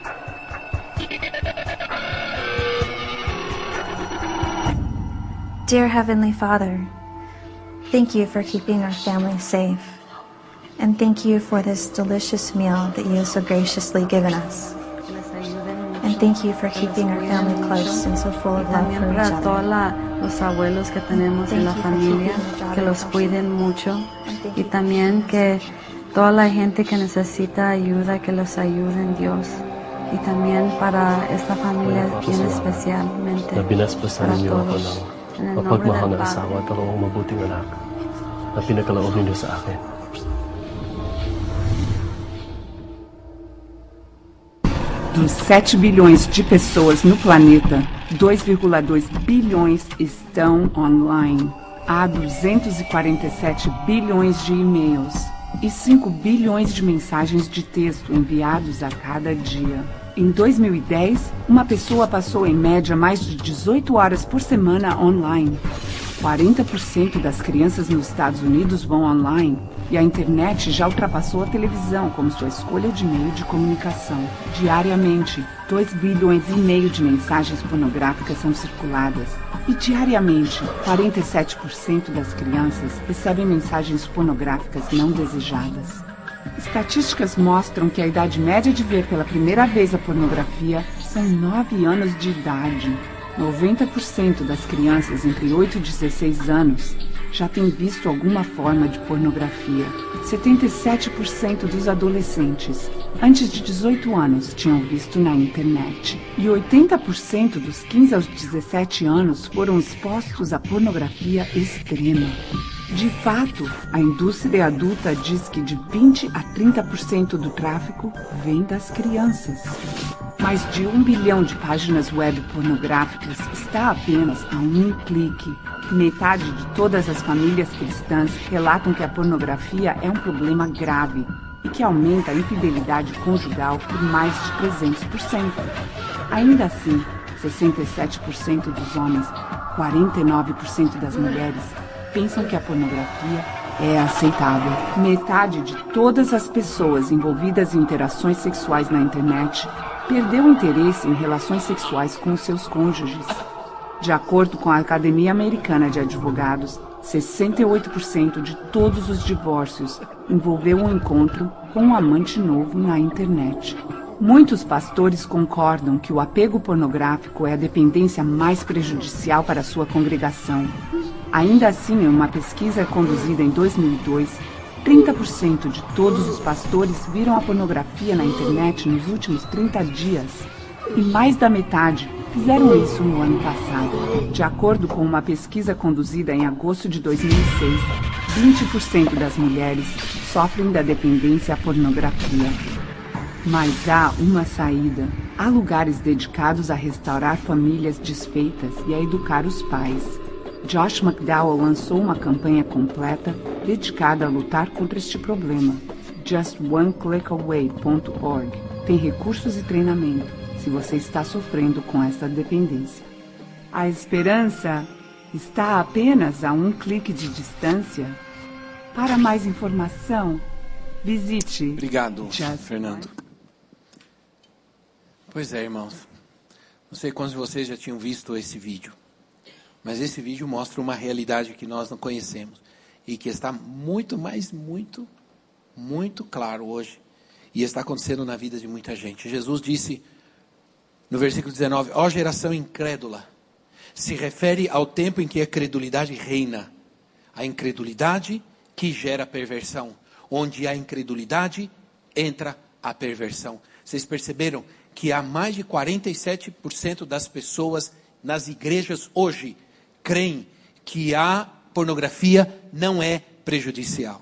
Dear Heavenly Father, thank you for keeping our family safe. And thank you for this delicious meal that you have so graciously given us. And thank you for keeping our family close and so full of love for each other. Los abuelos que tenemos en la familia, que los cuiden mucho, y también que toda la gente que necesita ayuda, que los ayuden Dios, y también para esta familia bien especialmente para todos. En el nombre del Padre. Dos sete bilhões de pessoas no planeta, dois vírgula dois bilhões estão online. Há duzentos e quarenta e sete bilhões de e-mails e cinco bilhões de mensagens de texto enviados a cada dia. Em dois mil e dez, uma pessoa passou em média mais de dezoito horas por semana online. quarenta por cento das crianças nos Estados Unidos vão online e a internet já ultrapassou a televisão como sua escolha de meio de comunicação. Diariamente, dois bilhões e meio de mensagens pornográficas são circuladas. E diariamente, quarenta e sete por cento das crianças recebem mensagens pornográficas não desejadas. Estatísticas mostram que a idade média de ver pela primeira vez a pornografia são nove anos de idade. noventa por cento das crianças entre oito e dezesseis anos já têm visto alguma forma de pornografia. setenta e sete por cento dos adolescentes antes de dezoito anos tinham visto na internet. E oitenta por cento dos quinze aos dezessete anos foram expostos à pornografia extrema. De fato, a indústria adulta diz que de vinte a trinta por cento do tráfico vem das crianças. Mais de um bilhão de páginas web pornográficas está apenas a um clique. Metade de todas as famílias cristãs relatam que a pornografia é um problema grave e que aumenta a infidelidade conjugal por mais de trezentos por cento. Ainda assim, sessenta e sete por cento dos homens, quarenta e nove por cento das mulheres pensam que a pornografia é aceitável. Metade de todas as pessoas envolvidas em interações sexuais na internet perdeu interesse em relações sexuais com seus cônjuges. De acordo com a Academia Americana de Advogados, sessenta e oito por cento de todos os divórcios envolveu um encontro com um amante novo na internet. Muitos pastores concordam que o apego pornográfico é a dependência mais prejudicial para a sua congregação. Ainda assim, em uma pesquisa conduzida em dois mil e dois, trinta por cento de todos os pastores viram a pornografia na internet nos últimos trinta dias. E mais da metade fizeram isso no ano passado. De acordo com uma pesquisa conduzida em agosto de dois mil e seis, vinte por cento das mulheres sofrem da dependência à pornografia. Mas há uma saída. Há lugares dedicados a restaurar famílias desfeitas e a educar os pais. Josh McDowell lançou uma campanha completa dedicada a lutar contra este problema. just one click away ponto org tem recursos e treinamento se você está sofrendo com essa dependência. A esperança está apenas a um clique de distância. Para mais informação, visite... Obrigado, Just Fernando. Pois é, irmãos. Não sei quantos de vocês já tinham visto esse vídeo. Mas esse vídeo mostra uma realidade que nós não conhecemos. E que está muito, mas muito, muito claro hoje. E está acontecendo na vida de muita gente. Jesus disse, no versículo dezenove, ó geração incrédula, se refere ao tempo em que a credulidade reina. A incredulidade que gera perversão. Onde há incredulidade, entra a perversão. Vocês perceberam que há mais de quarenta e sete por cento das pessoas nas igrejas hoje creem que a pornografia não é prejudicial.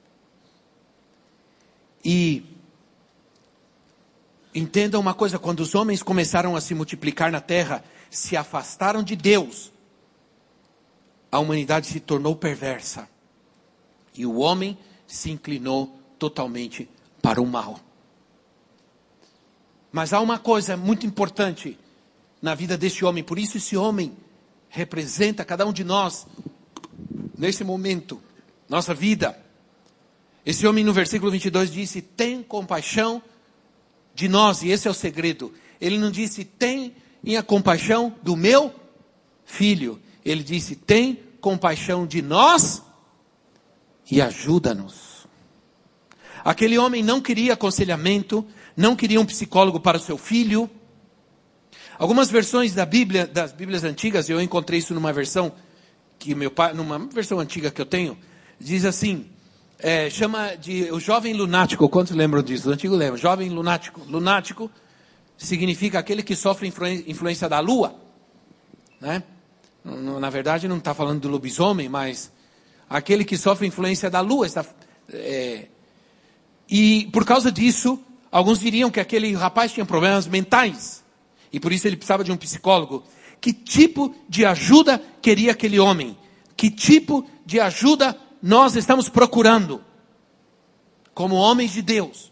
E entendam uma coisa, quando os homens começaram a se multiplicar na terra, se afastaram de Deus, a humanidade se tornou perversa. E o homem se inclinou totalmente para o mal. Mas há uma coisa muito importante na vida deste homem. Por isso esse homem representa cada um de nós, nesse momento, nossa vida. Esse homem no versículo vinte e dois disse, tem compaixão de nós. E esse é o segredo. Ele não disse, tem a compaixão do meu filho. Ele disse, tem compaixão de nós e ajuda-nos. Aquele homem não queria aconselhamento, não queria um psicólogo para o seu filho. Algumas versões da Bíblia, das Bíblias antigas, eu encontrei isso numa versão que meu pai, numa versão antiga que eu tenho, diz assim, é, chama de o jovem lunático. Quantos lembram disso? O antigo lembra, jovem lunático. Lunático significa aquele que sofre influência da lua, né? Na verdade não está falando do lobisomem, mas aquele que sofre influência da lua. Está, é, e por causa disso, alguns diriam que aquele rapaz tinha problemas mentais. E por isso ele precisava de um psicólogo. Que tipo de ajuda queria aquele homem? Que tipo de ajuda nós estamos procurando? Como homens de Deus.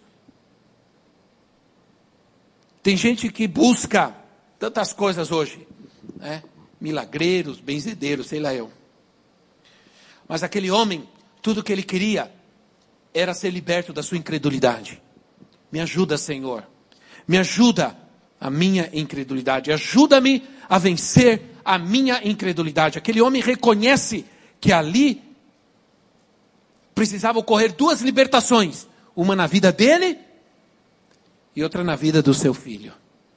Tem gente que busca tantas coisas hoje, né? Milagreiros, benzedeiros, sei lá eu. Mas aquele homem, tudo que ele queria era ser liberto da sua incredulidade. Me ajuda, Senhor. Me ajuda a minha incredulidade. Ajuda-me a vencer a minha incredulidade. Aquele homem reconhece que ali precisava ocorrer duas libertações. Uma na vida dele e outra na vida do seu filho.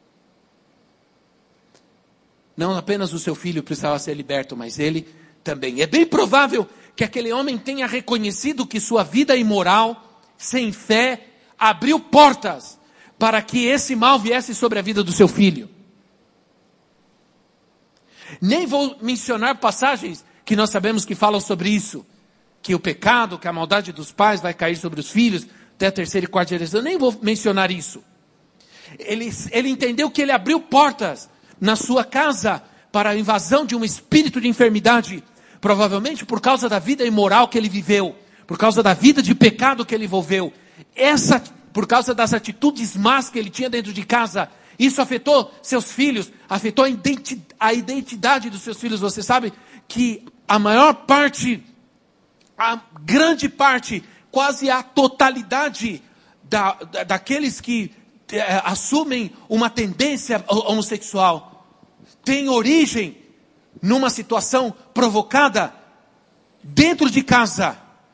Não apenas o seu filho precisava ser liberto, mas ele também. É bem provável que aquele homem tenha reconhecido que sua vida imoral, sem fé, abriu portas para que esse mal viesse sobre a vida do seu filho. Nem vou mencionar passagens que nós sabemos que falam sobre isso. Que o pecado, que a maldade dos pais vai cair sobre os filhos, até a terceira e quarta geração. Nem vou mencionar isso. Ele, ele entendeu que ele abriu portas na sua casa para a invasão de um espírito de enfermidade, provavelmente por causa da vida imoral que ele viveu, por causa da vida de pecado que ele envolveu, essa, por causa das atitudes más que ele tinha dentro de casa. Isso afetou seus filhos, afetou a identidade, a identidade dos seus filhos. Você sabe que a maior parte, a grande parte, quase a totalidade da, da, daqueles que é, assumem uma tendência homossexual tem origem numa situação provocada dentro de casa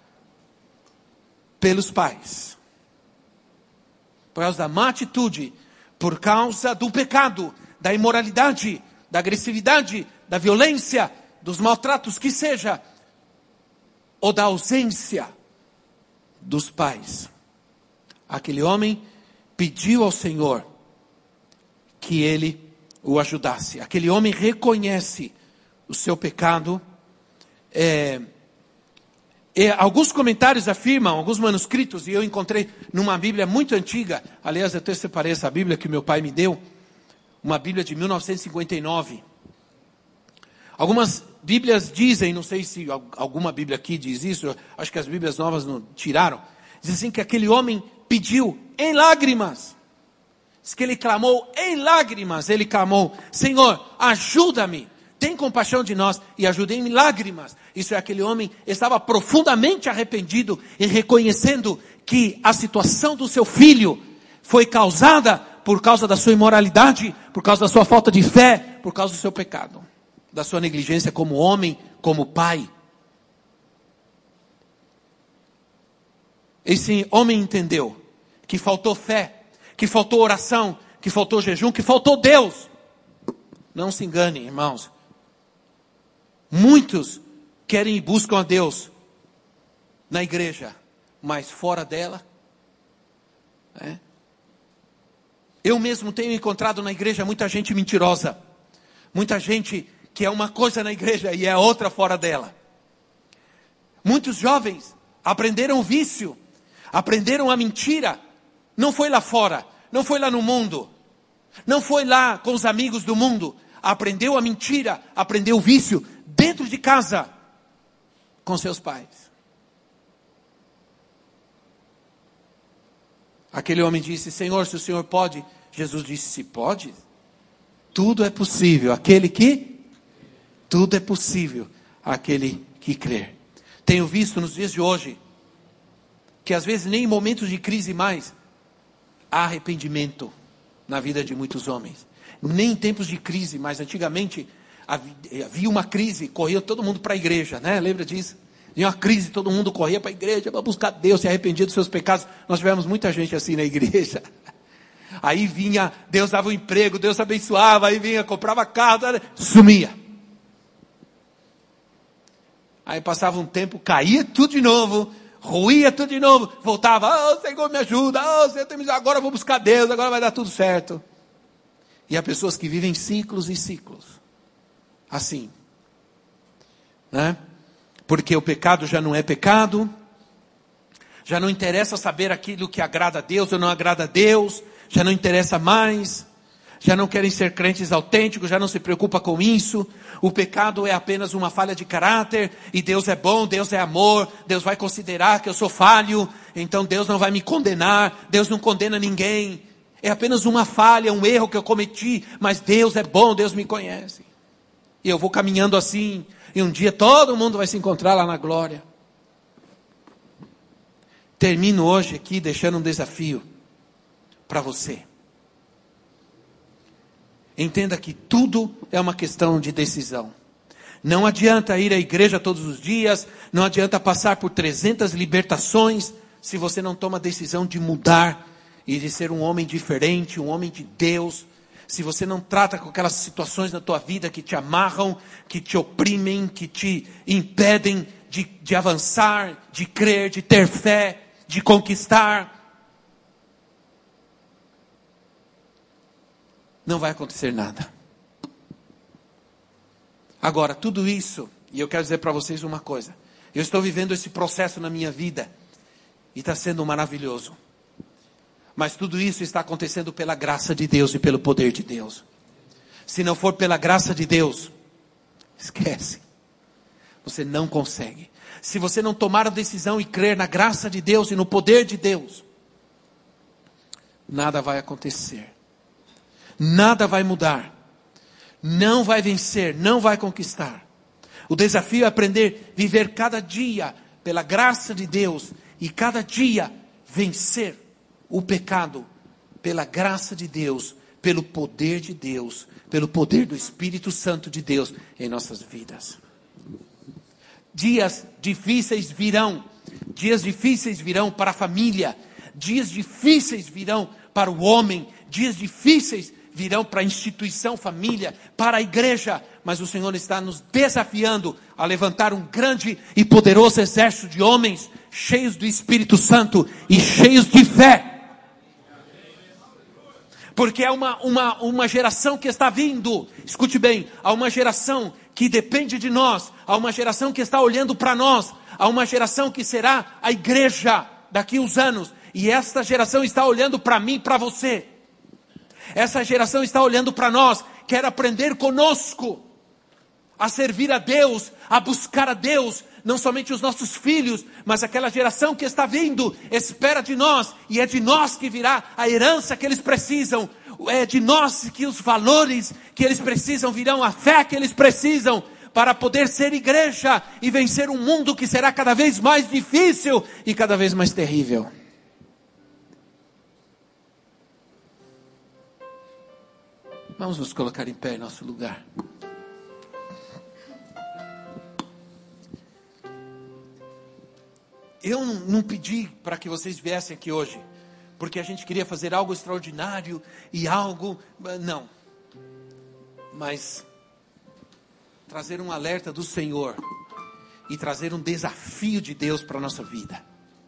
pelos pais. Por causa da má atitude, por causa do pecado, da imoralidade, da agressividade, da violência, dos maltratos que seja, ou da ausência dos pais. Aquele homem pediu ao Senhor que ele o ajudasse. Aquele homem reconhece o seu pecado. É, é, alguns comentários afirmam, alguns manuscritos, e eu encontrei numa Bíblia muito antiga, aliás, eu até separei essa Bíblia que meu pai me deu, uma Bíblia de mil novecentos e cinquenta e nove. Algumas Bíblias dizem, não sei se alguma Bíblia aqui diz isso, acho que as Bíblias novas não tiraram, diz assim que aquele homem pediu em lágrimas. Diz que ele clamou em lágrimas, ele clamou, Senhor, ajuda-me, tem compaixão de nós e ajuda em lágrimas. Isso é, aquele homem estava profundamente arrependido e reconhecendo que a situação do seu filho foi causada por causa da sua imoralidade, por causa da sua falta de fé, por causa do seu pecado, da sua negligência como homem, como pai. Esse homem entendeu que faltou fé, que faltou oração, que faltou jejum, que faltou Deus. Não se engane, irmãos. Muitos querem e buscam a Deus na igreja, mas fora dela. É. Eu mesmo tenho encontrado na igreja muita gente mentirosa. Muita gente que é uma coisa na igreja e é outra fora dela. Muitos jovens aprenderam o vício, aprenderam a mentira. Não foi lá fora, não foi lá no mundo, não foi lá com os amigos do mundo. aprendeu a mentira, aprendeu o vício dentro de casa, com seus pais. Aquele homem disse: Senhor, se o Senhor pode. Jesus disse: se pode, tudo é possível. Aquele que, tudo é possível. Aquele que crer. Tenho visto nos dias de hoje, que às vezes nem em momentos de crise mais, há arrependimento na vida de muitos homens. Nem em tempos de crise, mas antigamente havia uma crise, corria todo mundo para a igreja, né? Lembra disso? Havia uma crise, todo mundo corria para a igreja para buscar Deus, se arrependia dos seus pecados. Nós tivemos muita gente assim na igreja. Aí vinha, Deus dava um emprego, Deus abençoava, aí vinha, comprava carro, sumia. Aí passava um tempo, caía tudo de novo, ruía tudo de novo, voltava: oh, Senhor, me ajuda, oh, Senhor, tem misericórdia, agora eu vou buscar Deus, agora vai dar tudo certo. E há pessoas que vivem ciclos e ciclos, assim, né? Porque o pecado já não é pecado, já não interessa saber aquilo que agrada a Deus ou não agrada a Deus, já não interessa mais, já não querem ser crentes autênticos, já não se preocupa com isso. O pecado é apenas uma falha de caráter, e Deus é bom, Deus é amor, Deus vai considerar que eu sou falho, então Deus não vai me condenar, Deus não condena ninguém, é apenas uma falha, um erro que eu cometi, mas Deus é bom, Deus me conhece. E eu vou caminhando assim, e um dia todo mundo vai se encontrar lá na glória. Termino hoje aqui deixando um desafio para você. Entenda que tudo é uma questão de decisão. Não adianta ir à igreja todos os dias, não adianta passar por trezentas libertações, se você não toma a decisão de mudar e de ser um homem diferente, um homem de Deus. Se você não trata com aquelas situações na tua vida que te amarram, que te oprimem, que te impedem de, de avançar, de crer, de ter fé, de conquistar, não vai acontecer nada. Agora, tudo isso, e eu quero dizer para vocês uma coisa, eu estou vivendo esse processo na minha vida, e está sendo maravilhoso. Mas tudo isso está acontecendo pela graça de Deus e pelo poder de Deus. Se não for pela graça de Deus, esquece. Você não consegue. Se você não tomar a decisão e crer na graça de Deus e no poder de Deus, nada vai acontecer. Nada vai mudar. Não vai vencer, não vai conquistar. O desafio é aprender a viver cada dia pela graça de Deus e cada dia vencer o pecado pela graça de Deus, pelo poder de Deus, pelo poder do Espírito Santo de Deus em nossas vidas. Dias difíceis virão, dias difíceis virão para a família, dias difíceis virão para o homem, dias difíceis virão para a instituição família, para a igreja, mas o Senhor está nos desafiando a levantar um grande e poderoso exército de homens cheios do Espírito Santo e cheios de fé. Porque é uma, uma, uma geração que está vindo, escute bem, há uma geração que depende de nós, há uma geração que está olhando para nós, há uma geração que será a igreja daqui a uns anos, e esta geração está olhando para mim, para você. Essa geração está olhando para nós, quer aprender conosco, a servir a Deus, a buscar a Deus, não somente os nossos filhos, mas aquela geração que está vindo, espera de nós, e é de nós que virá a herança que eles precisam, é de nós que os valores que eles precisam virão, a fé que eles precisam, para poder ser igreja, e vencer um mundo que será cada vez mais difícil, e cada vez mais terrível. Vamos nos colocar em pé em nosso lugar. Eu não, não pedi para que vocês viessem aqui hoje, porque a gente queria fazer algo extraordinário e algo, não. Mas trazer um alerta do Senhor e trazer um desafio de Deus para a nossa vida.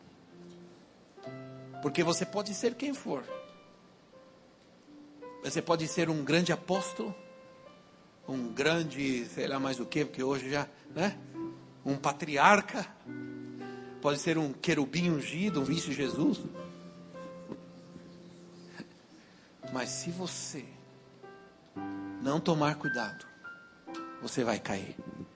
Porque você pode ser quem for. Você pode ser um grande apóstolo, um grande, sei lá mais o que, porque hoje já, né? Um patriarca. Pode ser um querubim ungido, um vice-Jesus. Mas se você não tomar cuidado, você vai cair.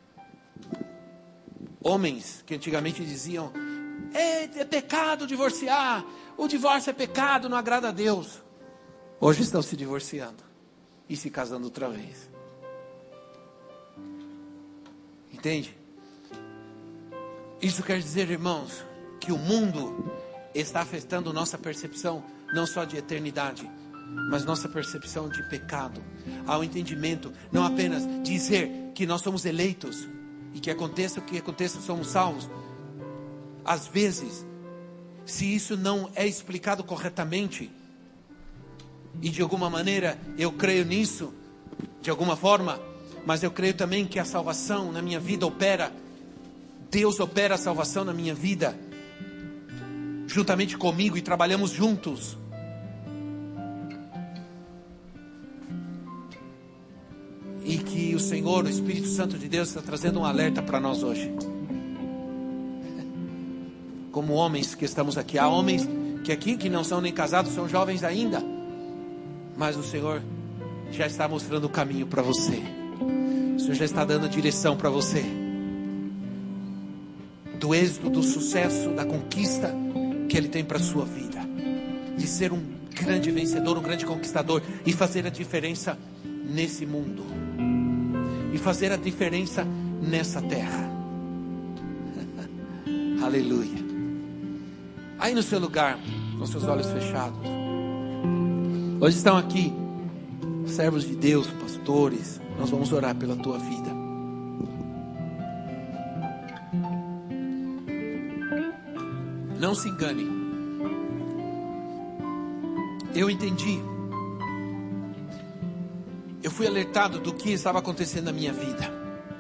Homens que antigamente diziam, é, é pecado divorciar, o divórcio é pecado, não agrada a Deus. Hoje estão se divorciando e se casando outra vez. Entende? Isso quer dizer, irmãos, que o mundo está afetando nossa percepção, não só de eternidade, mas nossa percepção de pecado. Ao entendimento, não apenas dizer que nós somos eleitos, e que aconteça o que aconteça, somos salvos. Às vezes, se isso não é explicado corretamente, e de alguma maneira eu creio nisso, de alguma forma, mas eu creio também que a salvação na minha vida opera, Deus opera a salvação na minha vida, juntamente comigo, e trabalhamos juntos. E que o Senhor, o Espírito Santo de Deus, está trazendo um alerta para nós hoje. Como homens que estamos aqui. Há homens que aqui que não são nem casados, são jovens ainda. Mas o Senhor já está mostrando o caminho para você. O Senhor já está dando a direção para você. Do êxito, do sucesso, da conquista que Ele tem para a sua vida. De ser um grande vencedor, um grande conquistador. E fazer a diferença nesse mundo. E fazer a diferença nessa terra. Aleluia. Aí no seu lugar, com seus olhos fechados. Hoje estão aqui servos de Deus, pastores. Nós vamos orar pela tua vida. Não se engane. Eu entendi. Eu fui alertado do que estava acontecendo na minha vida.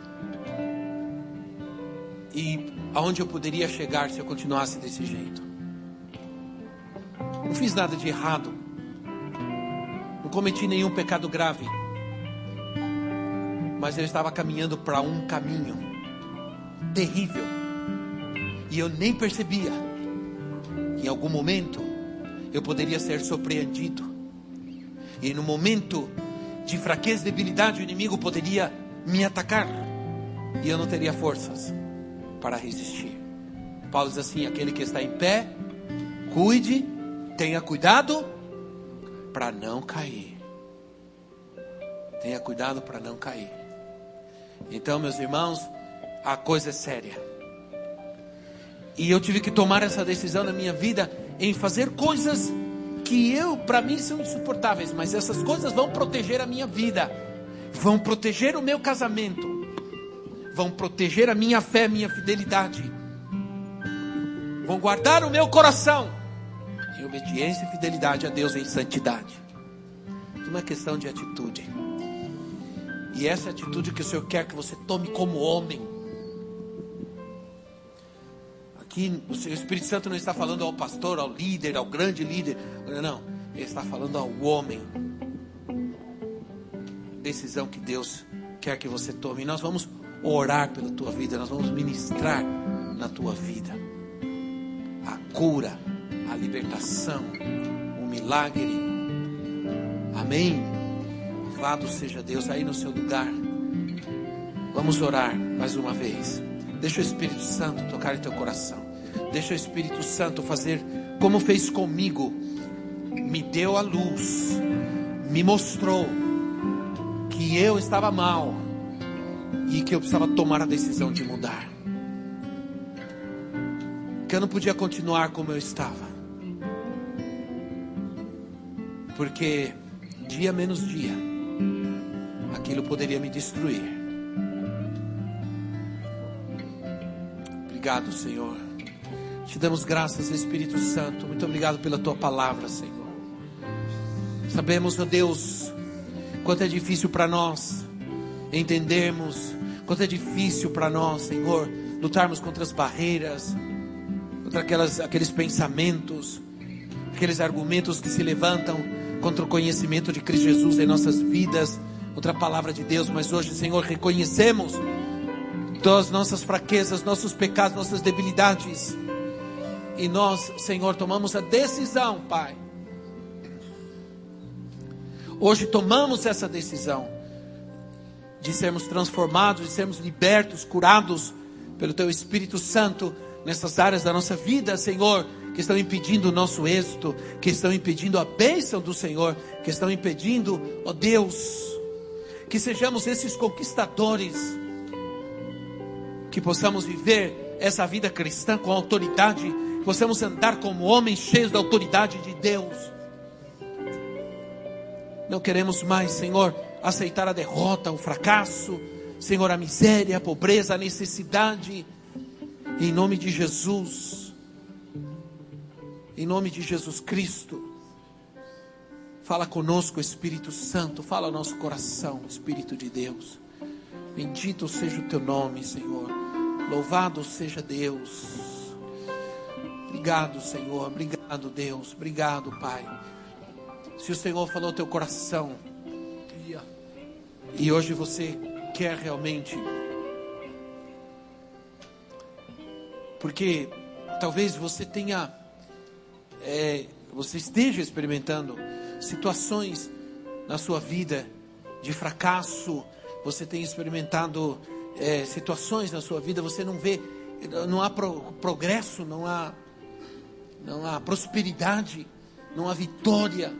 E aonde eu poderia chegar se eu continuasse desse jeito. Não fiz nada de errado. Não cometi nenhum pecado grave. Mas eu estava caminhando para um caminho terrível. E eu nem percebia. Em algum momento eu poderia ser surpreendido. E no momento de fraqueza e debilidade, o inimigo poderia me atacar. E eu não teria forças para resistir. Paulo diz assim: aquele que está em pé, cuide, tenha cuidado para não cair. Tenha cuidado para não cair. Então, meus irmãos, a coisa é séria. E eu tive que tomar essa decisão na minha vida em fazer coisas que eu, para mim, são insuportáveis, mas essas coisas vão proteger a minha vida, vão proteger o meu casamento, vão proteger a minha fé, minha fidelidade, vão guardar o meu coração em obediência e fidelidade a Deus, em santidade. É uma questão de atitude, e essa é a atitude que o Senhor quer que você tome como homem. Aqui o Espírito Santo não está falando ao pastor, ao líder, ao grande líder. Não, Ele está falando ao homem. Decisão que Deus quer que você tome. E nós vamos orar pela tua vida. Nós vamos ministrar na tua vida a cura, a libertação, o milagre. Amém. Louvado seja Deus. Aí no seu lugar, vamos orar mais uma vez. Deixa o Espírito Santo tocar em teu coração. Deixa o Espírito Santo fazer como fez comigo. Me deu a luz. Me mostrou que eu estava mal. E que eu precisava tomar a decisão de mudar. Que eu não podia continuar como eu estava. Porque dia menos dia, aquilo poderia me destruir. Obrigado, Senhor. Te damos graças, Espírito Santo. Muito obrigado pela tua palavra, Senhor. Sabemos, ó Deus, quanto é difícil para nós entendermos, quanto é difícil para nós, Senhor, lutarmos contra as barreiras, contra aquelas, aqueles pensamentos, aqueles argumentos que se levantam contra o conhecimento de Cristo Jesus em nossas vidas, contra a palavra de Deus. Mas hoje, Senhor, reconhecemos das nossas fraquezas, nossos pecados, nossas debilidades. E nós, Senhor, tomamos a decisão, Pai. Hoje tomamos essa decisão de sermos transformados, de sermos libertos, curados pelo Teu Espírito Santo nessas áreas da nossa vida, Senhor, que estão impedindo o nosso êxito, que estão impedindo a bênção do Senhor, que estão impedindo, ó Deus, que sejamos esses conquistadores, que possamos viver essa vida cristã com autoridade, que possamos andar como homens cheios da autoridade de Deus. Não queremos mais, Senhor, aceitar a derrota, o fracasso, Senhor, a miséria, a pobreza, a necessidade. Em nome de Jesus, em nome de Jesus Cristo, fala conosco, Espírito Santo, fala ao nosso coração, Espírito de Deus. Bendito seja o Teu nome, Senhor. Louvado seja Deus. Obrigado, Senhor. Obrigado, Deus. Obrigado, Pai. Se o Senhor falou ao teu coração e hoje você quer realmente, porque talvez você tenha, é, você esteja experimentando situações na sua vida de fracasso, você tem experimentado é, situações na sua vida, você não vê, não há pro, progresso, não há, não há prosperidade, não há vitória,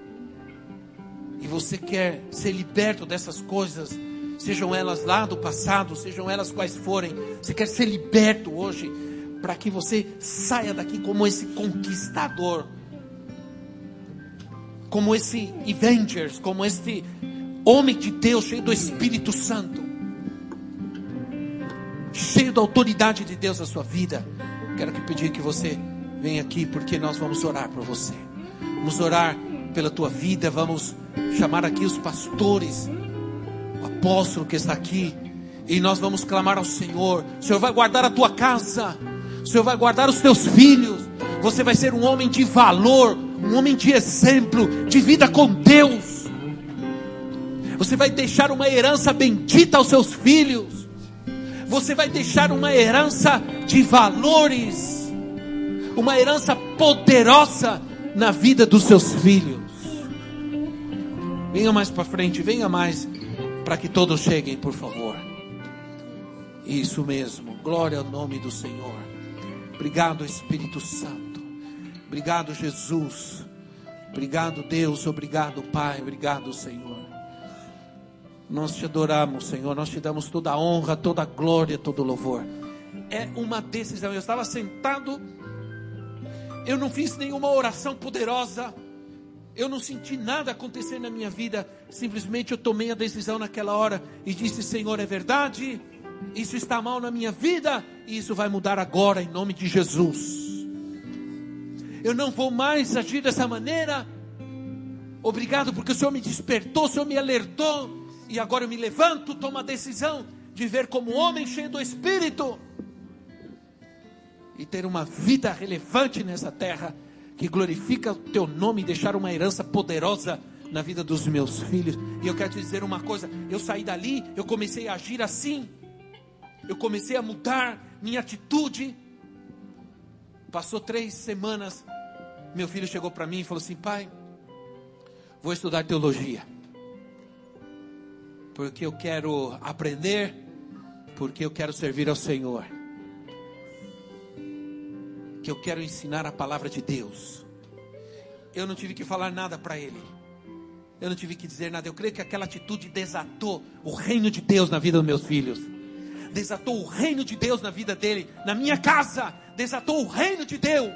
e você quer ser liberto dessas coisas, sejam elas lá do passado, sejam elas quais forem, você quer ser liberto hoje, para que você saia daqui como esse conquistador, como esse Avengers, como este homem de Deus, cheio do Espírito Santo, cheio da autoridade de Deus na sua vida. Quero que pedir que você venha aqui, porque nós vamos orar por você, vamos orar pela tua vida, vamos chamar aqui os pastores, o apóstolo que está aqui, e nós vamos clamar ao Senhor. O Senhor vai guardar a tua casa, o Senhor vai guardar os teus filhos, você vai ser um homem de valor, um homem de exemplo, de vida com Deus. Você vai deixar uma herança bendita aos seus filhos, você vai deixar uma herança de valores, uma herança poderosa na vida dos seus filhos. Venha mais para frente, venha mais, para que todos cheguem, por favor. Isso mesmo, glória ao nome do Senhor. Obrigado, Espírito Santo. Obrigado, Jesus. Obrigado, Deus. Obrigado, Pai. Obrigado, Senhor. Nós te adoramos, Senhor. Nós te damos toda a honra, toda a glória, todo o louvor. É uma decisão. Eu estava sentado, eu não fiz nenhuma oração poderosa, eu não senti nada acontecer na minha vida. Simplesmente eu tomei a decisão naquela hora e disse: Senhor, é verdade, isso está mal na minha vida, e isso vai mudar agora, em nome de Jesus. Eu não vou mais agir dessa maneira. Obrigado, porque o Senhor me despertou, o Senhor me alertou, e agora eu me levanto, tomo a decisão de ver como homem cheio do Espírito e ter uma vida relevante nessa terra, que glorifica o teu nome, e deixar uma herança poderosa na vida dos meus filhos. E eu quero te dizer uma coisa: eu saí dali, eu comecei a agir assim, eu comecei a mudar minha atitude. Passou três semanas, meu filho chegou para mim e falou assim: pai, vou estudar teologia, porque eu quero aprender, porque eu quero servir ao Senhor, que eu quero ensinar a palavra de Deus. Eu não tive que falar nada para ele, eu não tive que dizer nada. Eu creio que aquela atitude desatou o reino de Deus na vida dos meus filhos, desatou o reino de Deus na vida dele, na minha casa, desatou o reino de Deus.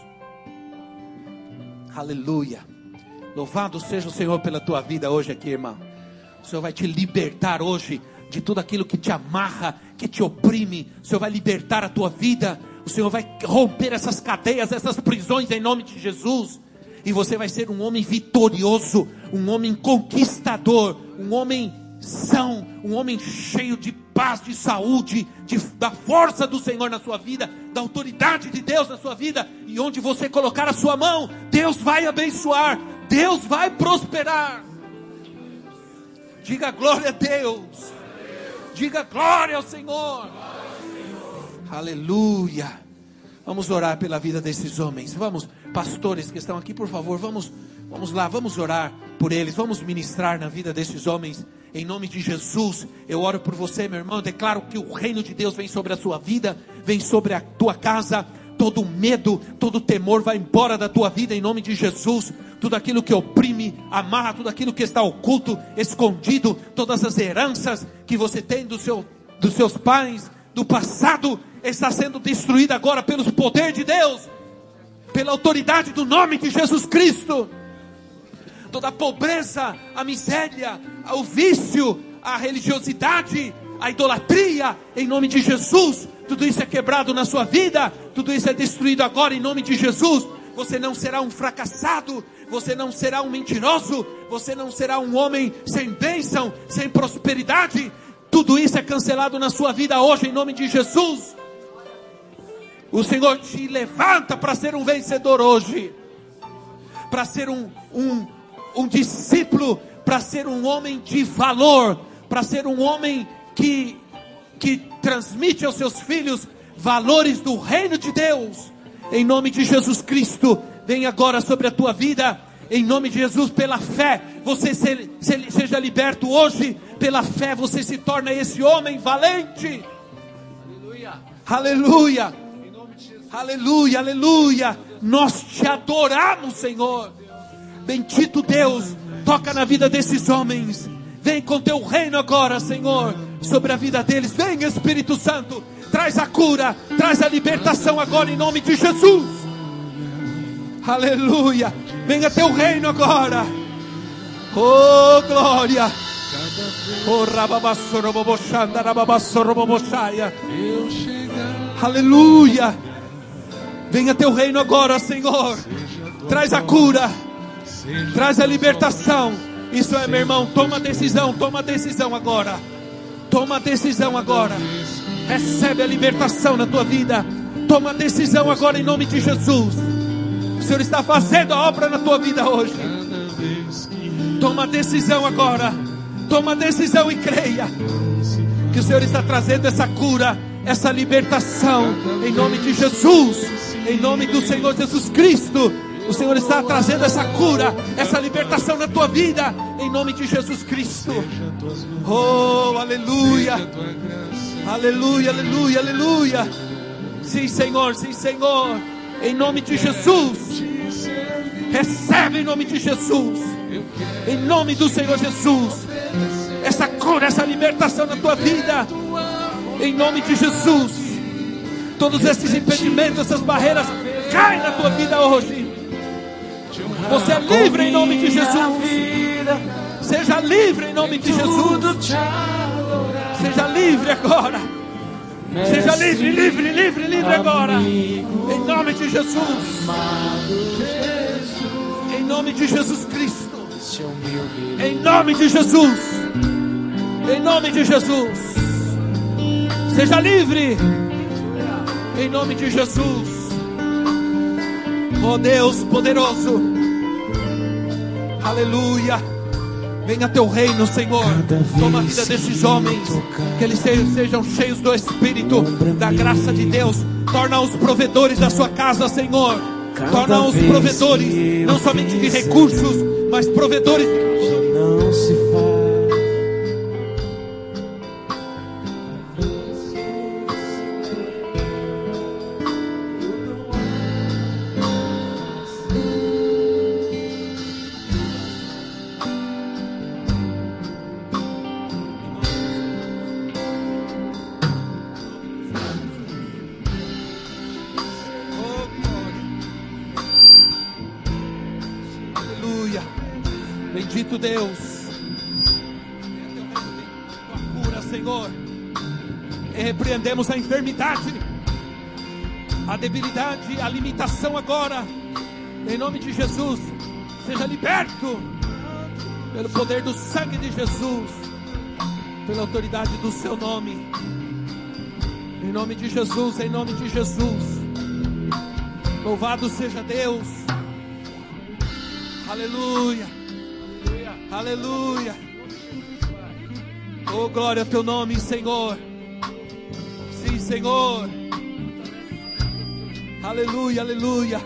Aleluia. Louvado seja o Senhor pela tua vida hoje aqui, irmão. O Senhor vai te libertar hoje de tudo aquilo que te amarra, que te oprime. O Senhor vai libertar a tua vida. O Senhor vai romper essas cadeias, essas prisões, em nome de Jesus. E você vai ser um homem vitorioso, um homem conquistador, um homem são, um homem cheio de paz, de saúde, de, da força do Senhor na sua vida, da autoridade de Deus na sua vida. E onde você colocar a sua mão, Deus vai abençoar, Deus vai prosperar. Diga glória a Deus, diga glória ao Senhor. Aleluia. Vamos orar pela vida desses homens. Vamos, pastores que estão aqui, por favor, vamos, vamos lá, vamos orar por eles, vamos ministrar na vida desses homens Em nome de Jesus, eu oro por você, meu irmão. Eu declaro que o reino de Deus vem sobre a sua vida, vem sobre a tua casa. Todo medo, todo temor vai embora da tua vida em nome de Jesus. Tudo aquilo que oprime, amarra, tudo aquilo que está oculto, escondido, todas as heranças que você tem do seu, dos seus pais, do passado, está sendo destruída agora pelo poder de Deus, pela autoridade do nome de Jesus Cristo. Toda a pobreza, a miséria, o vício, a religiosidade, a idolatria, em nome de Jesus, tudo isso é quebrado na sua vida, tudo isso é destruído agora em nome de Jesus. Você não será um fracassado, você não será um mentiroso, você não será um homem sem bênção, sem prosperidade. Tudo isso é cancelado na sua vida hoje em nome de Jesus. O Senhor te levanta para ser um vencedor hoje, para ser um, um, um discípulo, para ser um homem de valor, para ser um homem que, que transmite aos seus filhos valores do reino de Deus. Em nome de Jesus Cristo, vem agora sobre a tua vida, em nome de Jesus, pela fé, você se, se, seja liberto hoje, pela fé você se torna esse homem valente. Aleluia, aleluia, aleluia, nós te adoramos, Senhor. Bendito Deus, toca na vida desses homens, vem com teu reino agora, Senhor, sobre a vida deles. Vem, Espírito Santo, traz a cura, traz a libertação agora em nome de Jesus. Aleluia, venha teu reino agora. Oh glória. Oh rababassoroboboshanda, rababassoroboboshaya. Aleluia, venha teu reino agora, Senhor. Traz a cura, traz a libertação. Isso é, meu irmão, toma a decisão, toma a decisão agora. Toma a decisão agora. Recebe a libertação na tua vida. Toma a decisão agora em nome de Jesus. O Senhor está fazendo a obra na tua vida hoje. Toma a decisão agora. Toma a decisão e creia que o Senhor está trazendo essa cura, essa libertação em nome de Jesus. Em nome do Senhor Jesus Cristo, o Senhor está trazendo essa cura, essa libertação na tua vida, em nome de Jesus Cristo. Oh, aleluia, aleluia, aleluia, aleluia. Sim, Senhor, sim, Senhor, em nome de Jesus. Recebe em nome de Jesus, em nome do Senhor Jesus, essa cura, essa libertação na tua vida, em nome de Jesus. Todos esses impedimentos, essas barreiras caem na tua vida hoje. Você é livre em nome de Jesus. Seja livre em nome de Jesus. Seja livre agora. Seja livre, livre, livre, livre agora. Em nome de Jesus. Em nome de Jesus Cristo. Em nome de Jesus. Em nome de Jesus. Seja livre. Em nome de Jesus. Oh Deus poderoso. Aleluia. Venha teu reino, Senhor. Toma a vida desses homens, que eles sejam cheios do Espírito, da graça de Deus. Torna-os provedores da sua casa, Senhor. Torna-os provedores, não somente de recursos, mas provedores de... Não se faz. Bendito Deus, tua cura, Senhor. E repreendemos a enfermidade, a debilidade, a limitação agora, em nome de Jesus. Seja liberto pelo poder do sangue de Jesus, pela autoridade do seu nome, em nome de Jesus, em nome de Jesus. Louvado seja Deus. Aleluia. Aleluia. Oh, glória ao teu nome, Senhor. Sim, Senhor. Aleluia, aleluia.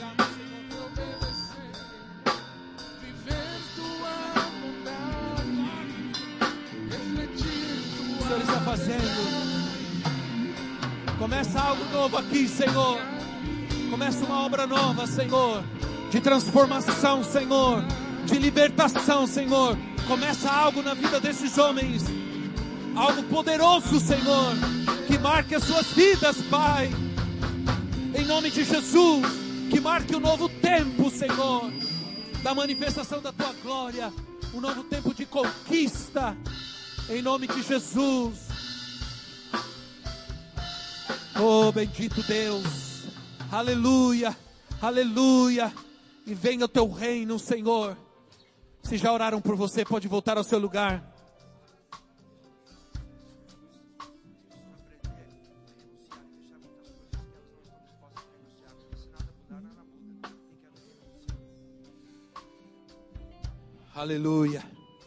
O Senhor está fazendo. Começa algo novo aqui, Senhor. Começa uma obra nova, Senhor, de transformação, Senhor, de libertação, Senhor. Começa algo na vida desses homens, algo poderoso, Senhor, que marque as suas vidas, Pai. Em nome de Jesus, que marque um novo tempo, Senhor, da manifestação da Tua glória, um novo tempo de conquista, em nome de Jesus. Oh, bendito Deus. Aleluia, aleluia. E venha o teu reino, Senhor. Se já oraram por você, pode voltar ao seu lugar. Aleluia.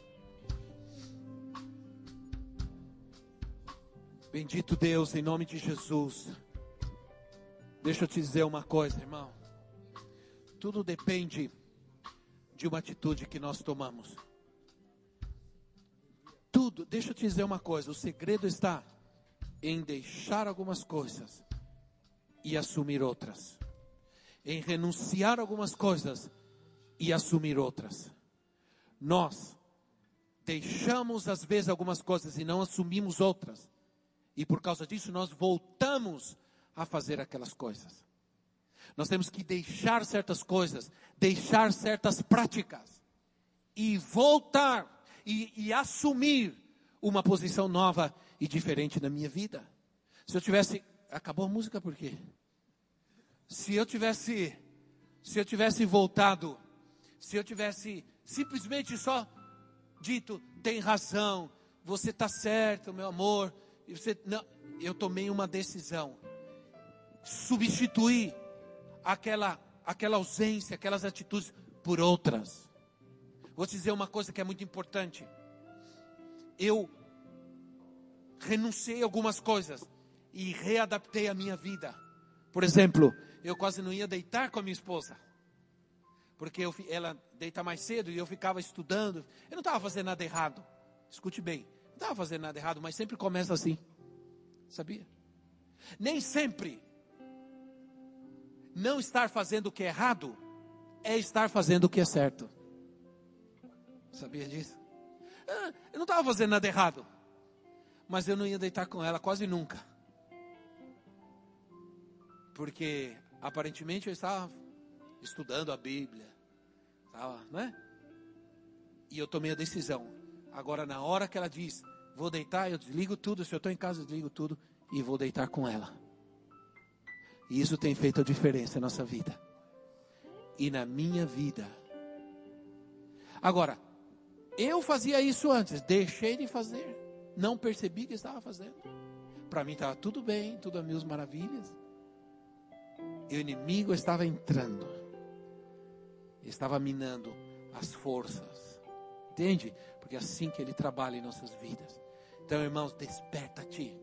Bendito Deus, em nome de Jesus. Deixa eu te dizer uma coisa, irmão. Tudo depende de uma atitude que nós tomamos. Tudo, deixa eu te dizer uma coisa. O segredo está em deixar algumas coisas e assumir outras. Em renunciar a algumas coisas e assumir outras. Nós deixamos às vezes algumas coisas e não assumimos outras. E por causa disso nós voltamos a fazer aquelas coisas. Nós temos que deixar certas coisas, deixar certas práticas e voltar e, e assumir uma posição nova e diferente na minha vida. Se eu tivesse, acabou a música por quê? Se eu tivesse, se eu tivesse voltado, se eu tivesse simplesmente só dito, tem razão, você está certo, meu amor, e você, não, eu tomei uma decisão. Substituir aquela, aquela ausência, aquelas atitudes por outras. Vou te dizer uma coisa que é muito importante. Eu renunciei a algumas coisas e readaptei a minha vida. Por exemplo, eu quase não ia deitar com a minha esposa, porque eu, ela deita mais cedo e eu ficava estudando. Eu não estava fazendo nada errado. Escute bem, não estava fazendo nada errado, mas sempre começa assim. Sabia? Nem sempre não estar fazendo o que é errado é estar fazendo o que é certo. Sabia disso? Eu não estava fazendo nada errado, mas eu não ia deitar com ela quase nunca, porque aparentemente eu estava estudando a Bíblia, estava, não é? E eu tomei a decisão. Agora na hora que ela diz, vou deitar, eu desligo tudo. Se eu estou em casa, eu desligo tudo e vou deitar com ela. E isso tem feito a diferença na nossa vida e na minha vida. Agora, eu fazia isso antes, deixei de fazer, não percebi que estava fazendo. Para mim estava tudo bem, tudo a mil maravilhas. E o inimigo estava entrando, estava minando as forças, entende? Porque é assim que ele trabalha em nossas vidas. Então, irmãos, desperta-te,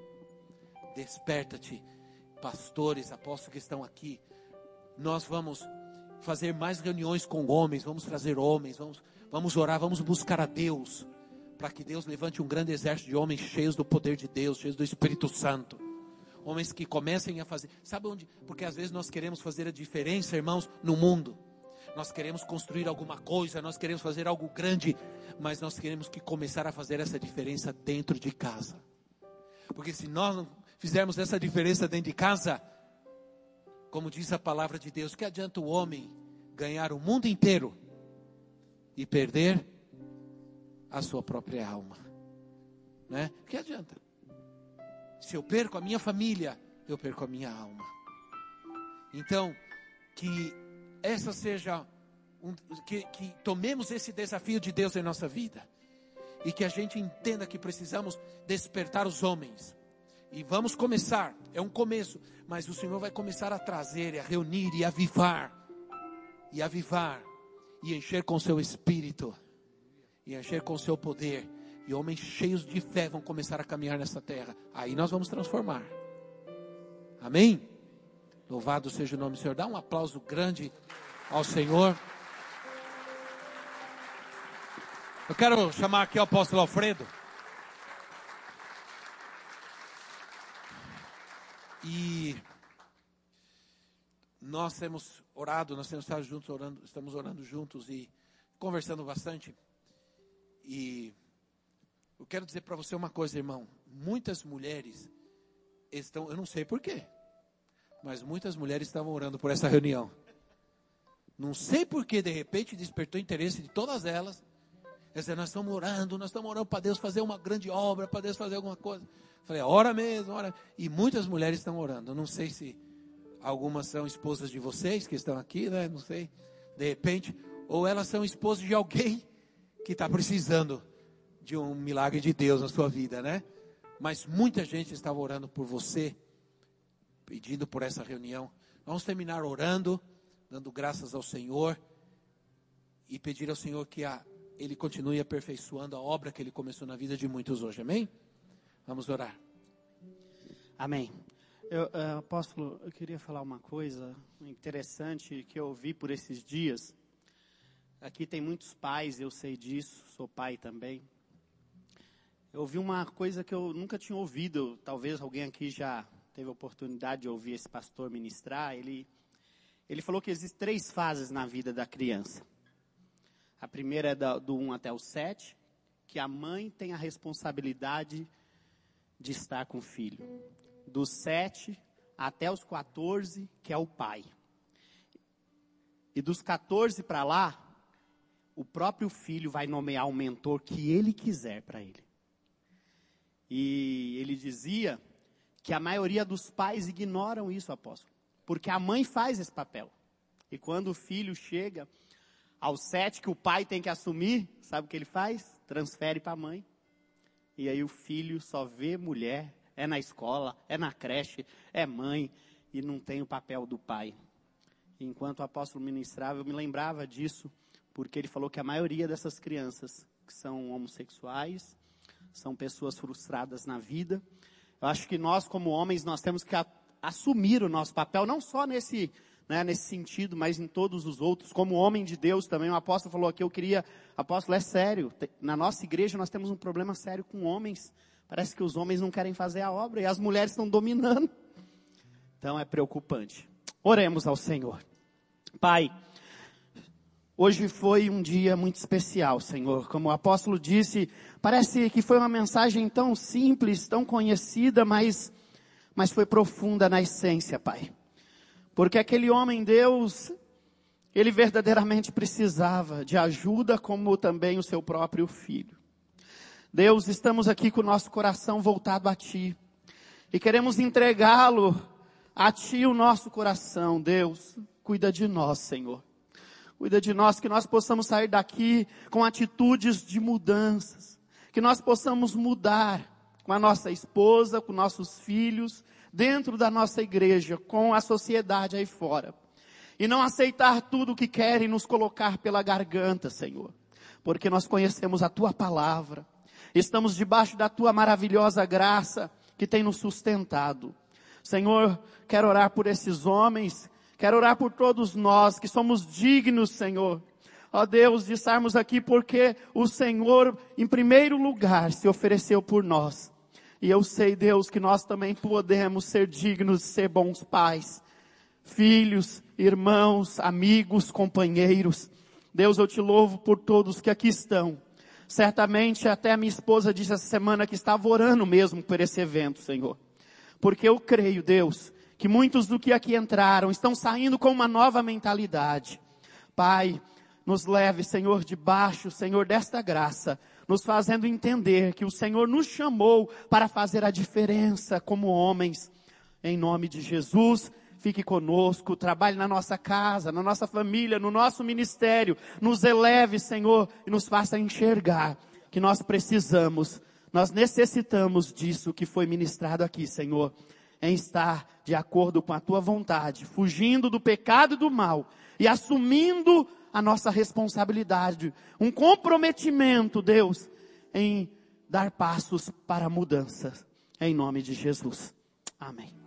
desperta-te. Pastores, apóstolos que estão aqui, nós vamos fazer mais reuniões com homens, vamos trazer homens, vamos, vamos orar, vamos buscar a Deus, para que Deus levante um grande exército de homens cheios do poder de Deus, cheios do Espírito Santo, homens que comecem a fazer, sabe onde? Porque às vezes nós queremos fazer a diferença, irmãos, no mundo, nós queremos construir alguma coisa, nós queremos fazer algo grande, mas nós queremos que começar a fazer essa diferença dentro de casa, porque se nós não fizermos essa diferença dentro de casa, como diz a palavra de Deus, que adianta o homem ganhar o mundo inteiro e perder a sua própria alma, né? Que adianta? Se eu perco a minha família, eu perco a minha alma. Então, que essa seja um, que, que tomemos esse desafio de Deus em nossa vida e que a gente entenda que precisamos despertar os homens. E vamos começar, é um começo, mas o Senhor vai começar a trazer, a reunir e avivar, e avivar, e encher com seu Espírito, e encher com seu poder, e homens cheios de fé vão começar a caminhar nessa terra. Aí nós vamos transformar. Amém? Louvado seja o nome do Senhor. Dá um aplauso grande ao Senhor. Eu quero chamar aqui o apóstolo Alfredo. E nós temos orado, nós temos estado juntos orando, estamos orando juntos e conversando bastante. E eu quero dizer para você uma coisa, irmão. Muitas mulheres estão, eu não sei porquê, mas muitas mulheres estavam orando por essa reunião. Não sei porquê, de repente despertou interesse de todas elas. Dizer, nós estamos orando, nós estamos orando para Deus fazer uma grande obra, para Deus fazer alguma coisa. Falei, ora mesmo, ora. E muitas mulheres estão orando. Eu não sei se algumas são esposas de vocês que estão aqui, né? Não sei. De repente, ou elas são esposas de alguém que está precisando de um milagre de Deus na sua vida, né? Mas muita gente estava orando por você, pedindo por essa reunião. Vamos terminar orando, dando graças ao Senhor e pedir ao Senhor que a, Ele continue aperfeiçoando a obra que Ele começou na vida de muitos hoje, amém? Vamos orar. Amém. Eu, uh, apóstolo, eu queria falar uma coisa interessante que eu ouvi por esses dias. Aqui tem muitos pais, eu sei disso, sou pai também. Eu ouvi uma coisa que eu nunca tinha ouvido, talvez alguém aqui já teve a oportunidade de ouvir esse pastor ministrar. Ele, ele falou que existem três fases na vida da criança. A primeira é da, do um até o sete, que a mãe tem a responsabilidade de estar com o filho. Do sete até os quatorze, que é o pai. E dos quatorze para lá, o próprio filho vai nomear o mentor que ele quiser para ele. E ele dizia que a maioria dos pais ignoram isso, apóstolo. Porque a mãe faz esse papel. E quando o filho chega aos sete, que o pai tem que assumir, sabe o que ele faz? Transfere para a mãe. E aí o filho só vê mulher, é na escola, é na creche, é mãe, e não tem o papel do pai. E enquanto o apóstolo ministrava, eu me lembrava disso, porque ele falou que a maioria dessas crianças que são homossexuais, são pessoas frustradas na vida. Eu acho que nós, como homens, nós temos que a, assumir o nosso papel, não só nesse, né, nesse sentido, mas em todos os outros. Como homem de Deus também, o apóstolo falou aqui, eu queria, apóstolo, é sério, na nossa igreja nós temos um problema sério com homens. Parece que os homens não querem fazer a obra e as mulheres estão dominando. Então é preocupante. Oremos ao Senhor. Pai, hoje foi um dia muito especial, Senhor. Como o apóstolo disse, parece que foi uma mensagem tão simples, tão conhecida, mas, mas foi profunda na essência, Pai. Porque aquele homem, Deus, ele verdadeiramente precisava de ajuda, como também o seu próprio filho. Deus, estamos aqui com o nosso coração voltado a Ti. E queremos entregá-lo a Ti, o nosso coração. Deus, cuida de nós, Senhor. Cuida de nós, que nós possamos sair daqui com atitudes de mudanças. Que nós possamos mudar com a nossa esposa, com nossos filhos, dentro da nossa igreja, com a sociedade aí fora. E não aceitar tudo o que querem nos colocar pela garganta, Senhor. Porque nós conhecemos a Tua palavra. Estamos debaixo da Tua maravilhosa graça que tem nos sustentado. Senhor, quero orar por esses homens, quero orar por todos nós que somos dignos, Senhor. Ó Deus, de estarmos aqui porque o Senhor, em primeiro lugar, se ofereceu por nós. E eu sei, Deus, que nós também podemos ser dignos de ser bons pais, filhos, irmãos, amigos, companheiros. Deus, eu te louvo por todos que aqui estão. Certamente até a minha esposa disse essa semana que estava orando mesmo por esse evento, Senhor. Porque eu creio, Deus, que muitos do que aqui entraram estão saindo com uma nova mentalidade. Pai, nos leve, Senhor, debaixo, Senhor, desta graça, nos fazendo entender que o Senhor nos chamou para fazer a diferença como homens. Em nome de Jesus, fique conosco, trabalhe na nossa casa, na nossa família, no nosso ministério. Nos eleve, Senhor, e nos faça enxergar que nós precisamos, nós necessitamos disso que foi ministrado aqui, Senhor. Em estar de acordo com a Tua vontade, fugindo do pecado e do mal, e assumindo a nossa responsabilidade, um comprometimento, Deus, em dar passos para mudanças, em nome de Jesus. Amém.